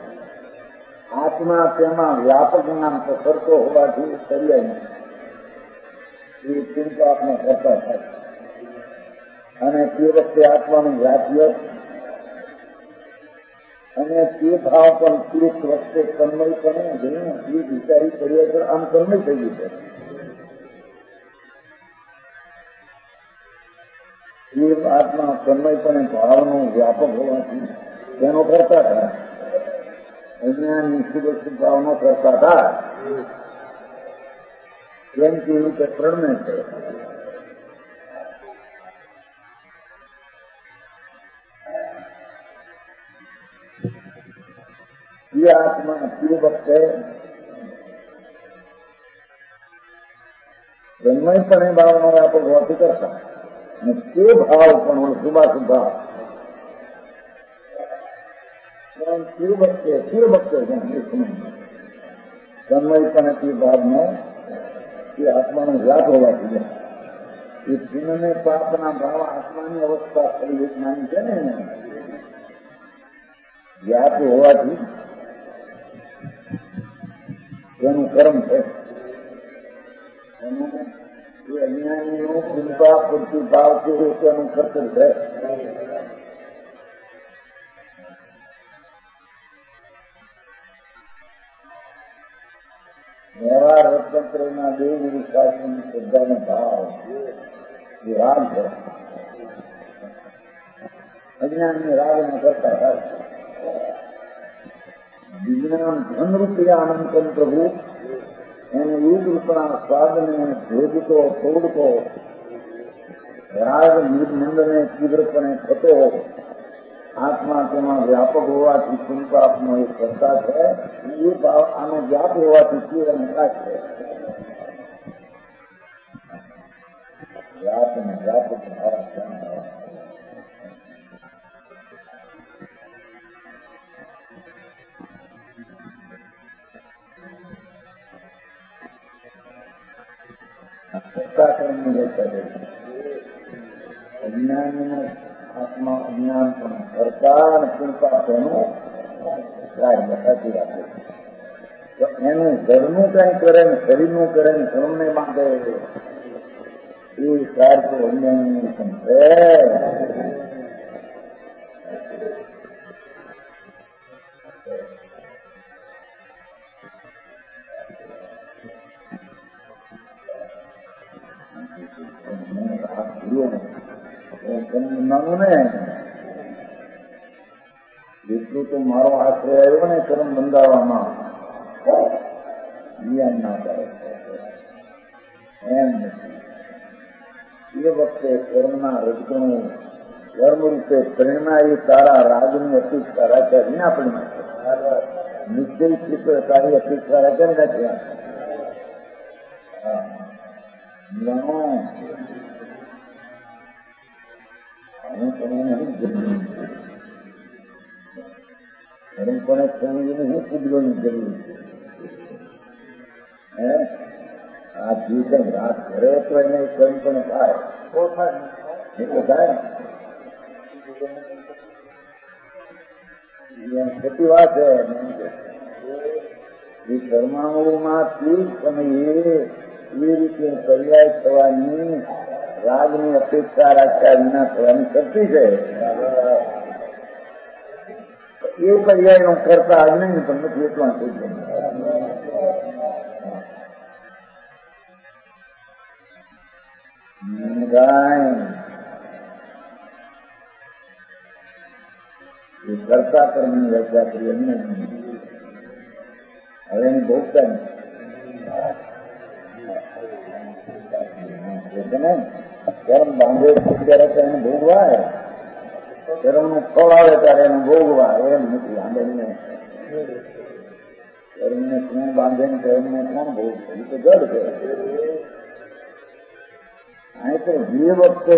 આત્મા તેમાં વ્યાપક જ્ઞાન કરતો હોવાથી સર્યાય એ ચિંતા આપણે કરતા થાય. અને તે વખતે આત્માનું વ્યાપ્ય અને તે ભાવ પણ તે વખતે તન્મયપણે જઈને એ વિચારી કર્યા આમ તન્મય થઈ ગયું છે. એ આત્મા તન્મયપણે ભાવનો વ્યાપક હોવાથી તેનો કરતા થાય. અજ્ઞાની શુભ શુભ ભાવનો કરતા થાય કેમ કે એવું કે પ્રણમે છે. એ આત્મા તે વખતે તન્મયપણે ભાવનો વ્યાપક હોવાથી કરતા અને તે ભાવ પણ શુભાશુભ ભાવ તન્મયપણે તે ભાવનો એ આત્માનો વ્યાપ હોવાથી એ પુણ્ય પાપના ભાવ આત્માની અવસ્થા ફરી એક માની છે ને વ્યાપ હોવાથી એનું કર્મ છે. એનું એ અજ્ઞાનીનું કૃપા પૂરતી ભાવ છે એનું કર્તવ્ય છે. વ્યવહાર રત્નત્રયના દેવ ગુરુ શાસ્ત્રની શ્રદ્ધાનો ભાવ એ રાગ છે. અજ્ઞાનની રાગને કરતા થાય. વિજ્ઞાન ધનરૂપી આનંદન પ્રભુ એને યુગ રૂપના સ્વાદને ભેદતો તોડતો રાગ નિર્મંડને તીવ્રપણે થતો આત્મા તેમાં વ્યાપક હોવાથી ચિંતાપનો એક કરતા છે. એ ભાવ આનો વ્યાપ હોવાથી તીવ્ર નિકાસ છે. વ્યાપ અને વ્યાપક ભાવ અજ્ઞાન આત્મા અજ્ઞાન પણ કરતા અને ચિંતા તેનું કાર્ય સાચી રાખે. તો એનું ઘરનું કઈ કરે ને શરીરનું કરે ને ધર્મને માટે એ કાર્ય તો અજ્ઞાનનું છે. નાનું ને જેટલું તો મારો આશ્રય આવ્યો ને કર્મ બંધાવવામાં ના કરે એમ નથી. એ વખતે કર્મના રજગણું કર્મ રૂપે પ્રેરણા એ તારા રાજની અપેક્ષા રાખ્યા વિના પણ નિશ્ચય ચિત્ર તારી અપેક્ષા રાખ્યા નથી. હું તમને પણ સમજીને હું પૂજવાની જરૂર છે. આ જીવ કઈ રાત કરે તો એને કર્મ પણ થાય એટલે થાય ખોટી વાત છે. એ કર્માઓમાંથી તમે એ રીતે પર્યાય થવાની રાગની અપેક્ષા રાખ્યા વિના થવાની શક્તિ છે. એ પર્યાય કરતા આજ નહીં પણ નથી એટલા થઈ જાય. એ કરતા કર્મની વ્યાખ્યા કરી એમને હવે એની ભોગતા કર્મ બાંધે ત્યારે એને ભોગવાય, કર્મનું ફળ આવે ત્યારે એને ભોગવાય એમ નથી. આંબેને કર્મને કોણ બાંધે ને કર્મને કોણ ભોગવે એ તો જડ છે. અહીં તો જે વખતે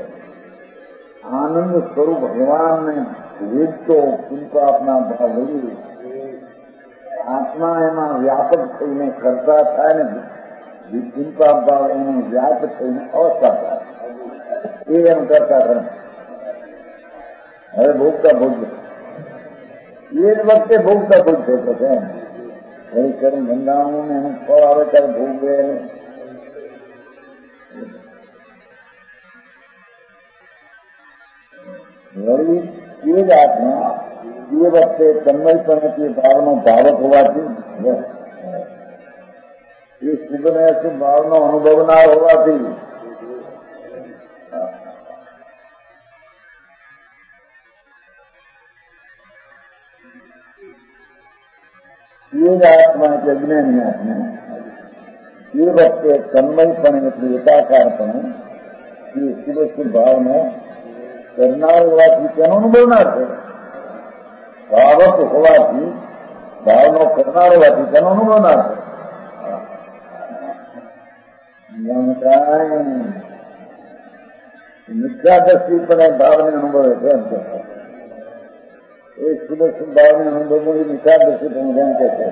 આનંદ સ્વરૂપ ભગવાનને વેચતો ચિંતાપના ભાવ વળી આત્મા એમાં વ્યાપક થઈને કરતા થાય ને ચિંતા ભાવ એનું વ્યાપ થઈને અવસ્થા થાય એ એમ કરતા કરે. હવે ભોગતા ભોગવે એ જ વખતે ભોગતા ભોગવે તો છે. કઈ કર્મ બંધાણું ને એનું ફળ આવે ત્યારે ભોગવે. વળી એ જ આત્મા એ વખતે તન્મયપણથી ભાવનો ભાવક હોવાથી એ શુભને અશુભ ભાવનો અનુભવનાર હોવાથી એ જ આત્મા એટલે અજ્ઞાની આત્મા એ વખતે તન્મયપણ એટલે એકાકારપણે એ શુભ શુભ ભાવનો કરનાર હોવાથી તેનો અનુભવનાર છે. ભાવક હોવાથી ભાવનો કરનાર હોવાથી તેનો અનુભવનાર છે. મિથ્યાદર્શી પણ ભાવને અનુભવે છે. એમ કે એ શુભ શુભ ભાવને અનુભવ એ મિથ્યાદર્શી પણ જેમ કે છે.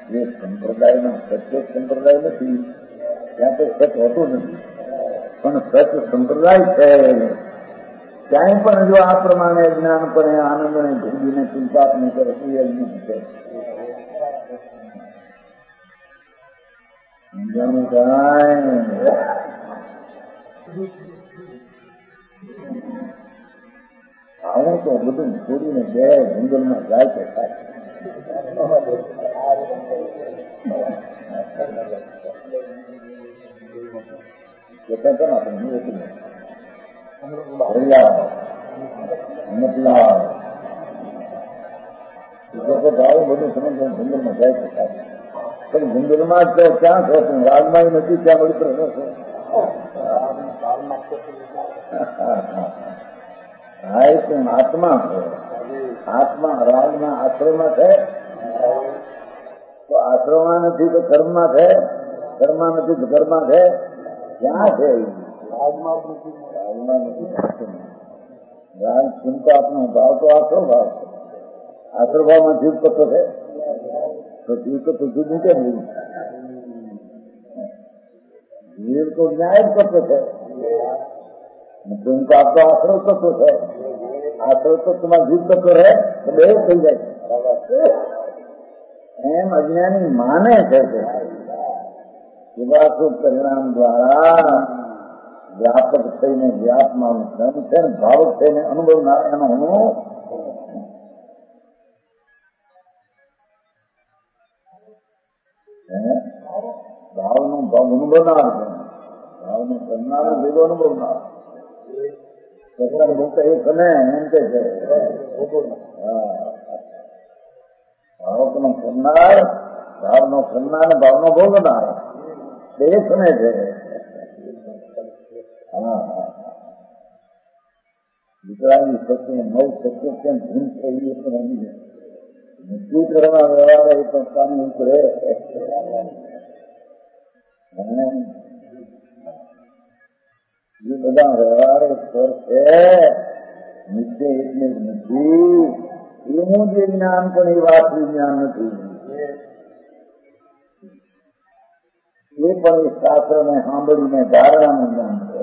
એ સંપ્રદાયમાં સત્ય સંપ્રદાય નથી, ત્યાં તો સત હોતું નથી, પણ સત સંપ્રદાય છે. ક્યાંય પણ જો આ પ્રમાણે જ્ઞાનપણે આનંદને ભોગીને ચિંતા નહીં કરે તો એ અજ્ઞાન છે. સમજાણું કાંઈ આવું તો બધું છોડીને બે જંગલમાં જાય છે. બધું સમજ જંગલમાં જાય છે, પણ જંગલમાં તો ક્યાં છો? રાજમાં નથી, ત્યાં બધી પ્રશ્ન છે. હા, એ આત્મા છે. આત્મા રાજના આશ્રમમાં છે, તો આશ્રમમાં નથી તો કર્મમાં છે, કર્મમાં નથી તો ઘરમાં છે. ક્યાં છે? રાજમાં નથી. રાજ ચિંતા આપનો ભાવ તો આશરો ભાવ છે. આશરો ભાવમાં જીવ કરતો છે તો જીવ તો જુદું કેમ જીવ તો ન્યાય જ કરતો છે. तुमको आपको आश्रय करते है, आश्रय तो तुम्हारा जीव करते है तो બે થઈ જાય છે. એમ અજ્ઞાની માને છે કે એવા શુભ પરિણામ દ્વારા વ્યાપક થઈને વ્યાપમાં ધન છે, ભાવક થઈને અનુભવનાર એનો હું ભાવનો ભાવ અનુભવનાર છે, ભાવનો કરનાર ભેગો અનુભવનાર બોલતા એ કને એમ કે છે. ભાવકનો કરનાર, ભાવનો કરનાર, ભાવનો ભોગનાર એ કને છે. વિકરાંગી સત્ય નવ સત્ય કેમ ભૂલ થઈ એ પણ સમજી શું કરવા વ્યવહાર એ પણ કામ ઉતરે. એ બધા વ્યવહાર સ્તર છે, નિત્ય એટલે નથી. એવું જે જ્ઞાન પણ એ વાત જ્ઞાન નથી. એ પણ એ શાસ્ત્રને સાંભળીને ધારણાનું જ્ઞાન છે.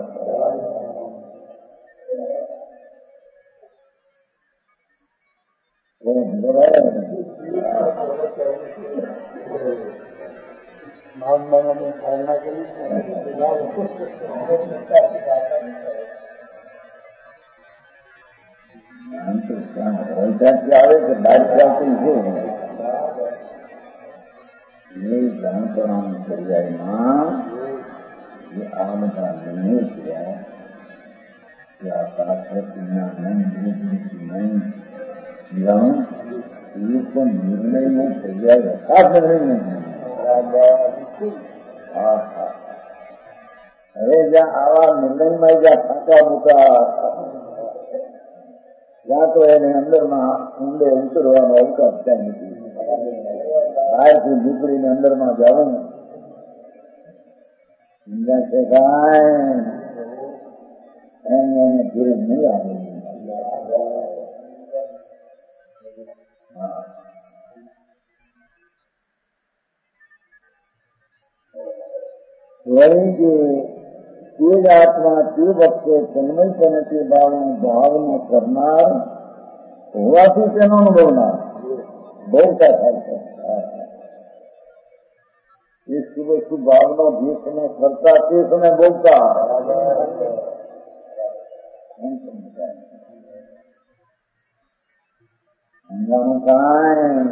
આવે કે બહાર ચાલતું છે એ જાણતોનાની પર્યાયમાં જે આ બધા નિર્ણય થયા કે આ શાસ્ત્રના નહીં એ પણ નિર્ણયનો પર્યાય હતા જ નિર્ણય નહીં. હવે જ્યાં આવા નિર્ણયમાં જ્યાં ફાંકા મૂકા જ્યાં તો એને અંદરમાં ઊંડે ઉતરવાનો અવકાશ ત્યાં નથી. બહારથી નીકળીને અંદરમાં જવું સમજાય છે કાંઈ એને ધીરે નહીં આવે. વળી કે તે જ આત્મા તે વખતે તન્મયપણે તે ભાવનો કરનાર હોવાથી તેનો અનુભવનાર બહુતા થાય છે. એ શુભ ભાવનો જે સમય કરતા તે સમય બહુતા સમજાનું કાંઈ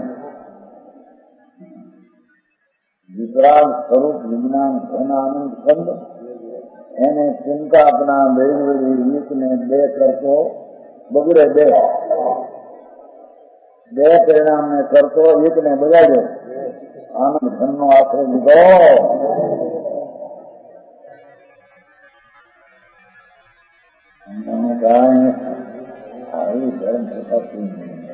વિકરાળ સ્વરૂપ વિજ્ઞાન ઘનાનંદ ખંડ એને ચિંતા આપના વેળવેળી એકને બે કરતો બગડે બે પરિણામને કરતો એકને બગાડે. આનંદ ખંડનો આશ્રય લીધો કાંઈ આવી ધર્મ થતા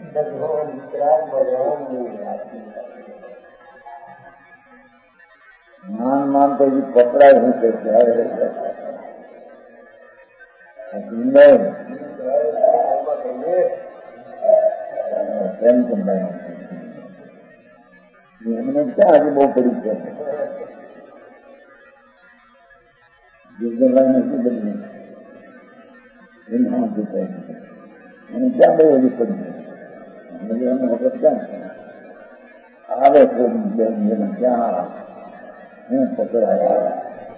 માન તો એ પકડાય હું કે એમને ક્યાં આજે બહુ પડી છે ગિરધરભાઈ નથી બદલી એને ક્યાં બહુ હજી પડી એમને વખત ક્યાં આવે છે ક્યાં હું પકડાયા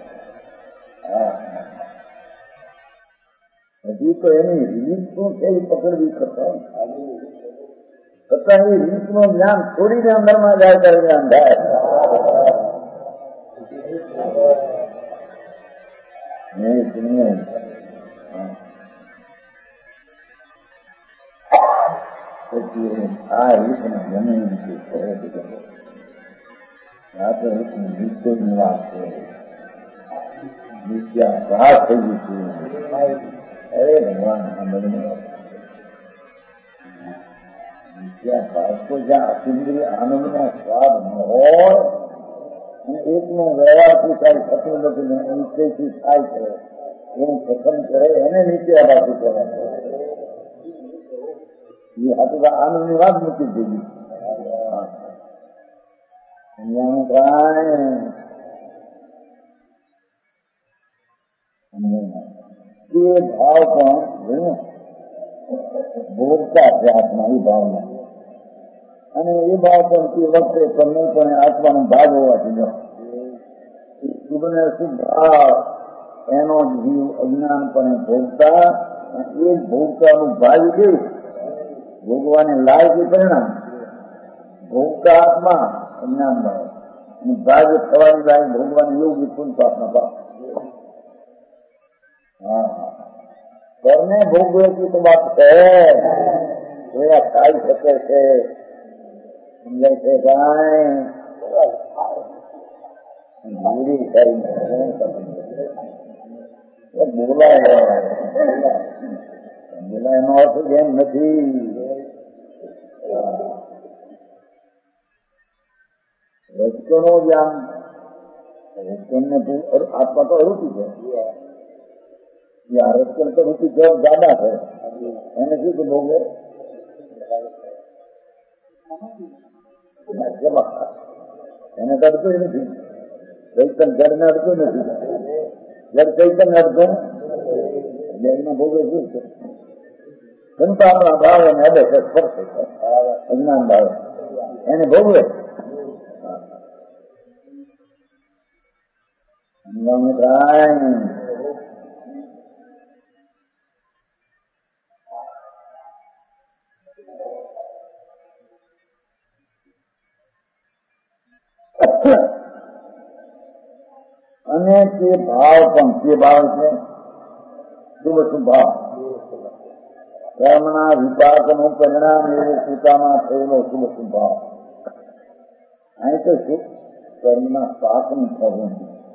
હજી તો એની રીત શું છે એ પકડવી કરતા છતાં એ રીતનું જ્ઞાન છોડીને અંદરમાં જાય ત્યારે જ્ઞાન થાય આ રીતને ગમે રીતે કરે આ તો રીતની નિશ્ચયની વાત છે વિદ્યા પ્રાપ્ત થઈ ગઈ છે અરે ભગવાન વિદ્યા પ્રાપ્ત તો જ્યાં અતિન્દ્રિય આનંદનો સ્વાદ ન હોય અને એકનો વ્યવહારથી કાંઈ થતું નથી ને નિશ્ચયથી થાય છે એવું પસંદ કરે એને નીચે આ બાજુ કરે એ હાથું આનંદની વાત મૂકી દીધી અહીંયાનું કાંઈ એ ભાવ પણ ભોગતા છે આત્મા એ ભાવના અને એ ભાવ પણ તે વખતે પણ આત્માનો ભાગ હોવાથી શુભને શુભ ભાવ એનો જીવ અજ્ઞાનપણે ભોગતા એ ભોગતાનું ભાગ કેવું ભોગવાને લાયક એ પરિણામ ભોગતા આત્મા અજ્ઞાન ભાવ અને ભાગ થવાની લાયક ભોગવાની એવું વિપુલ પાપના ભાવ કરને ભોગવે તો વાત છે જોયા ખાઈ શકે છે સમજાય છે કાંઈ બોલાય એનો અર્થ એમ નથી રજકણો જ આમ રજકણને આત્મા તો અરૂપી છે રજકણ તો રૂપી જવાબ જ્યાદા છે એને શું કે ભોગવે એને તો અડતું નથી ચૈતન જળને અડતું નથી જળ ચૈતન અડતું એને ભોગવે શું છે સંતાનના ભાવ એને અડે છે સ્પર્શ છે અજ્ઞાન ભાવ એને ભોગવે અને તે ભાવ પણ તે ભાવ છે શુભ શુભ ભાવ કર્મના વિપાકનું પરિણામ એવું પિતામાં થયેલો શુભ શુભ ભાવ અહીં તો શું કર્મના પાકનું થવું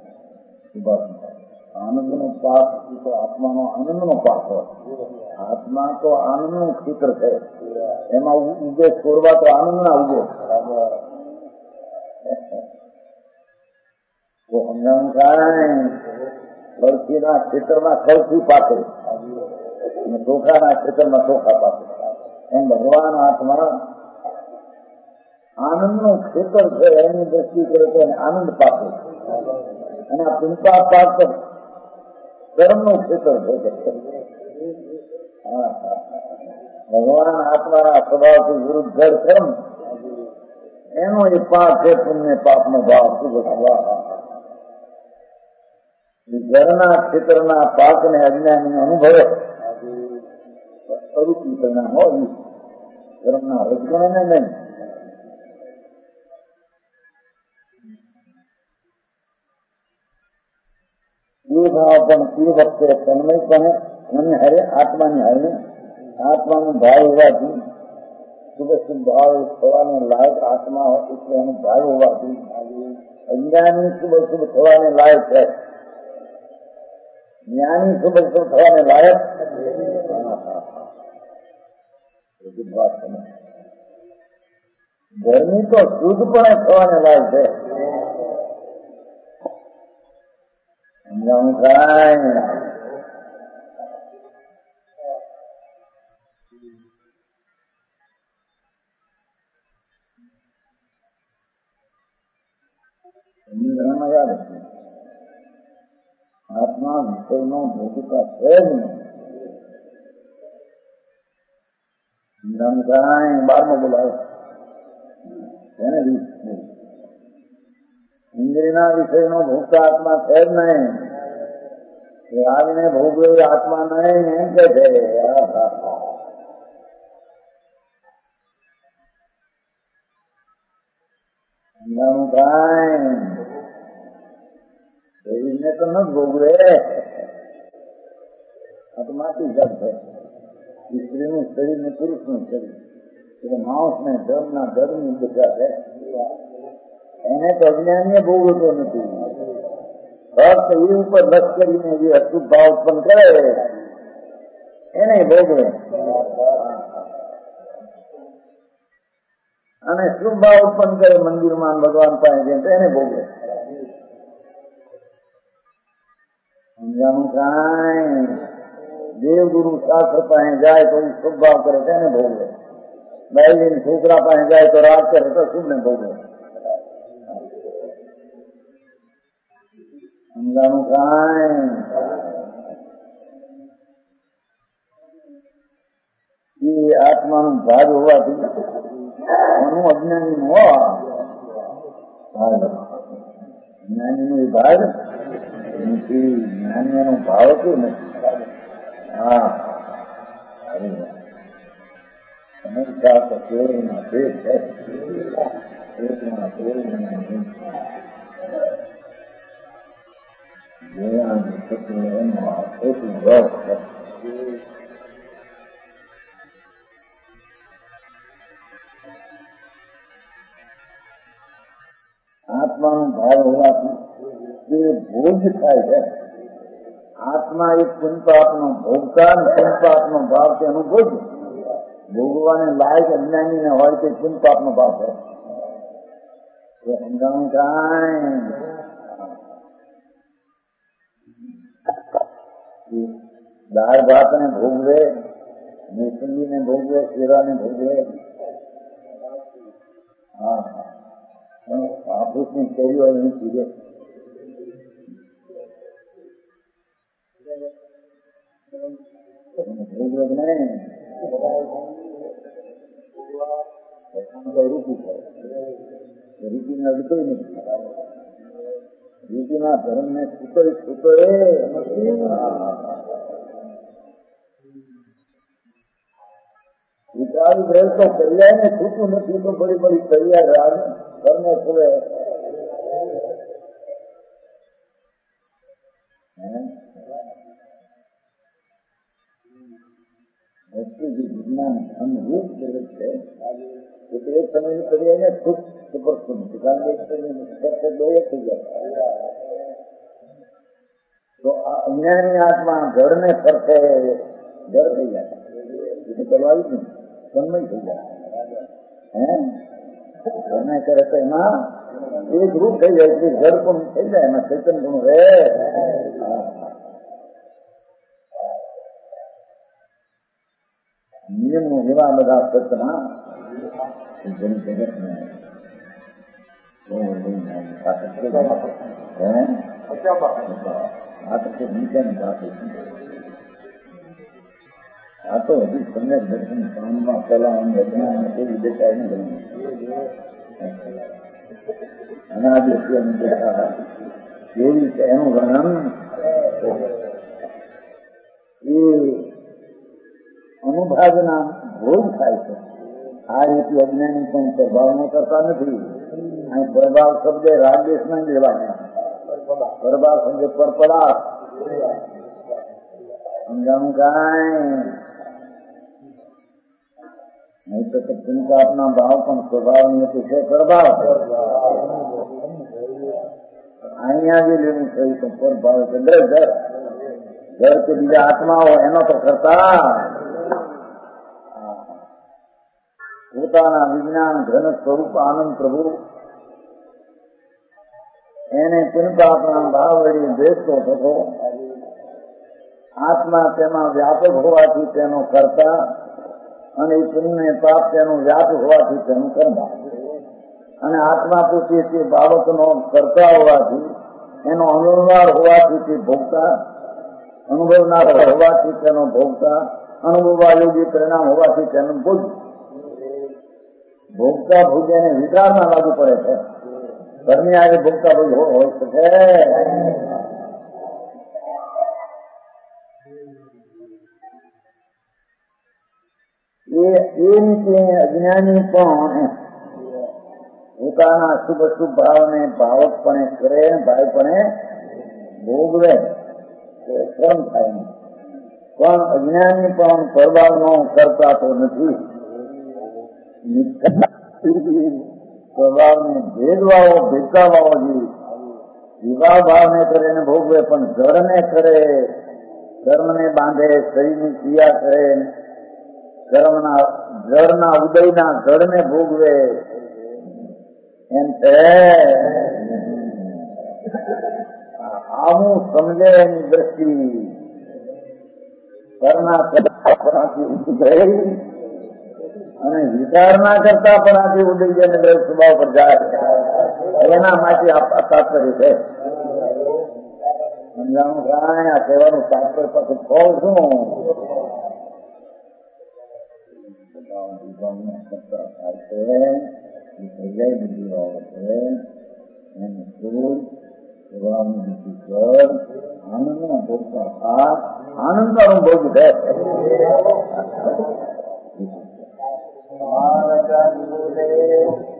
આનંદનો પાક તો આત્માનો આનંદનો પાક હોય આત્મા તો આનંદનું ક્ષેત્ર છે એમાં ઉગે છોડવા તો આનંદના ઉગે તો સમજાવું કાંઈ ખડકીના ક્ષેત્રમાં ખડકી પાકે અને ચોખાના ક્ષેત્રમાં ચોખા પાકે એમ ભગવાન આત્મા આનંદનું ક્ષેત્ર છે એની દ્રષ્ટિ કરે તો એને આનંદ પાકે અને આ પિંપા પાક કર્મનું ક્ષેત્ર છે ભગવાન આત્માના સ્વભાવથી વિરુદ્ધ જળ કર્મ એનો એ પાક છે પુણ્ય પાપનો ભાવ શુભ સ્વભાવ ઘરના ક્ષેત્રના પાકને અજ્ઞાની અનુભવે અરૂપી પરિણામ હોય ધર્મના રજગણને નહીં એ ભાવ પણ તે વખતે તન્મયપણે અને હરે આત્માની હારે આત્માનો ભાવ હોવાથી શુભ શુભ ભાવ થવાને લાયક આત્મા હોય એટલે એનો ભાવ હોવાથી અજ્ઞાની શુભ શુભ થવાને લાયક છે જ્ઞાની શુભ શુભ થવાને લાયક ગરમી તો શુદ્ધપણે થવાને લાયક છે સમજાવું કાંઈ નિદ્રામાં યાદ હતું આત્મા વિષયનો ભોગતા છે જ નહીં. નિરાંકાય 12મો બોલાવે એને ઇન્દ્રિયના વિષયનો ભોગતા આત્મા છે જ નહીં. એ આવીને ભોગવે આત્મા નહીં એમ કે છે. શરીરને તો ન ભોગવે આ તો માટી જાત છે. સ્ત્રીનું શરીર ને પુરુષનું શરીર એટલે માણસ ને ધર્મના ધર્મની દશા છે. એને તો અજ્ઞાનીય ભોગવતો નથી. ફક્ત એ ઉપર લક્ષ કરીને જે અશુભ ભાવ ઉત્પન્ન કરે એને ભોગવે અને શુભ ભાવ ઉત્પન્ન કરે મંદિરમાં ભગવાન પાસે એને ભોગવે. સમજાણું કાંઈ દેવગુરુ શાસ્ત્ર પાસે જાય તો શુભ ભાવ કરે તેને ભોગવે. બહેલી છોકરા પાસે જાય તો રાગ કરે તો શુભ ને ભોગવે. સમજાણું કાંઈ એ આત્માનું ભાગ હોવાથી એનું અજ્ઞાની નો જ્ઞાની નો ભાગ નથી. જ્ઞાની એનો ભાવ શું નથી. હા હંમેશા તો કેળના ભેદ છે. આત્માનો ભાવ હોવાથી જે ભોગ થાય છે. આત્મા એક પુનપાપનો ભોગતા પુનપાપનો ભાવ છે એનું ભોગ. ભોગવાને લાયક અજ્ઞાની ને હોય તે પુનપાપનો ભાવ છે. એ સમજાણું કાંઈ દાળ ભાત ને ભોગવે, મોસંબી ને ભોગવે, શેરા ને ભોગવે. હા આફૂસ ની કેરી હોય એની પીવે. ભોગવે નહીં રૂપી થાય. રૂપીને અડતો નથી. રૂપીના ધર્મ ને છૂટો વિચાર ગ્રહ તો કરિયા ને છૂટું નથી તો બડી બડી કરિયા ઘરને ખુલે. વિજ્ઞાન અનુરૂપ જગત છે. એક સમયની કરિયાને ખૂબ સુપરસ્તું નથી. કારણ કે બે થઈ જાય તો આ અજ્ઞાની આત્મા ઘરને ફરશે ઘર થઈ જાય. એટલે કરવાયું નહીં તન્મય થઈ જાય. ઘરને કરે તો એમાં એક રૂપ થઈ જાય એટલે ઘર પણ થઈ જાય. એમાં ચેતન ગુણ રહે. નિયમો એવા બધા સત્યમાં જગતને આ તો હજુ સમ્યક દર્શન કામમાં પેલા અજ્ઞાન કેવી દશા એને બની અનાદૃશ્યની દશા કેવી છે એનું વર્ણન એ અનુભાવના ભોગ થાય છે. આ રીતે અજ્ઞાની પણ પ્રભાવ કરતા નથી. અહીં પ્રભાવ શબ્દ રાગદેશ ના લેવાના. પ્રભાવ શબ્દ પરપડા સમજાણું કાંઈ નહીં તો ચિંતાના ભાવ પણ સ્વભાવ નથી છે. પ્રભાવ અહીંયા જે લેવું થયું તો પરભાવ છે. ઘર કે બીજા આત્માઓ એનો તો કરતા પોતાના વિજ્ઞાન ઘન સ્વરૂપ આનંદ પ્રભુ એને પુનપાપના ભાવ વળી દ્વેષતો થતો. આત્મા તેમાં વ્યાપક હોવાથી તેનો કરતા અને પુણ્ય પાપ તેનું વ્યાપ હોવાથી તેનું કરતા. અને આત્મા પોતે તે બાબતનો કરતા હોવાથી, એનો અનુભવનાર હોવાથી તે ભોગતા, અનુભવનાર હોવાથી તેનો ભોગતા, અનુભવાયોગી પરિણામ હોવાથી તેનું ભોગ. ભોગતા ભોગ એને વિચારમાં લાગુ પડે છે. ઘરની આજે ભોગતા ભોગ હોય શકે. એ રીતે અજ્ઞાની પણ પોતાના શુભ અશુભ ભાવને ભાવકપણે કરે, ભાઈપણે ભોગવે, કર્મ થાય. પણ અજ્ઞાની પણ પરભાવનો કરતા તો નથી. સ્વભાવને ભેદભાવો જોઈએ. વિવાહ ભાવને કરે ને ભોગવે, પણ જળને કરે, કર્મને બાંધે, શરીરની ક્રિયા કરે, જળના ઉદયના જળને ભોગવે. એમ છે આવું સમજે એની દ્રષ્ટિ કરનાથી ઉઠી ગઈ અને વિચારના કરતા પણ આથી ઉડી જાય ને સ્વભાવ પર જાય. એના માટે તાત્પર્ય છે. સમજાણું કાંઈ આ કહેવાનું તાત્પર્ય પછી કહું છું. કરતા થાય છે બધી બાબત છે. એને શુદ્ધ સ્વભાવની બુદ્ધિ કર, આનંદમાં ભોગતા થાય, આનંદ અનુભવ છે. મહારાજા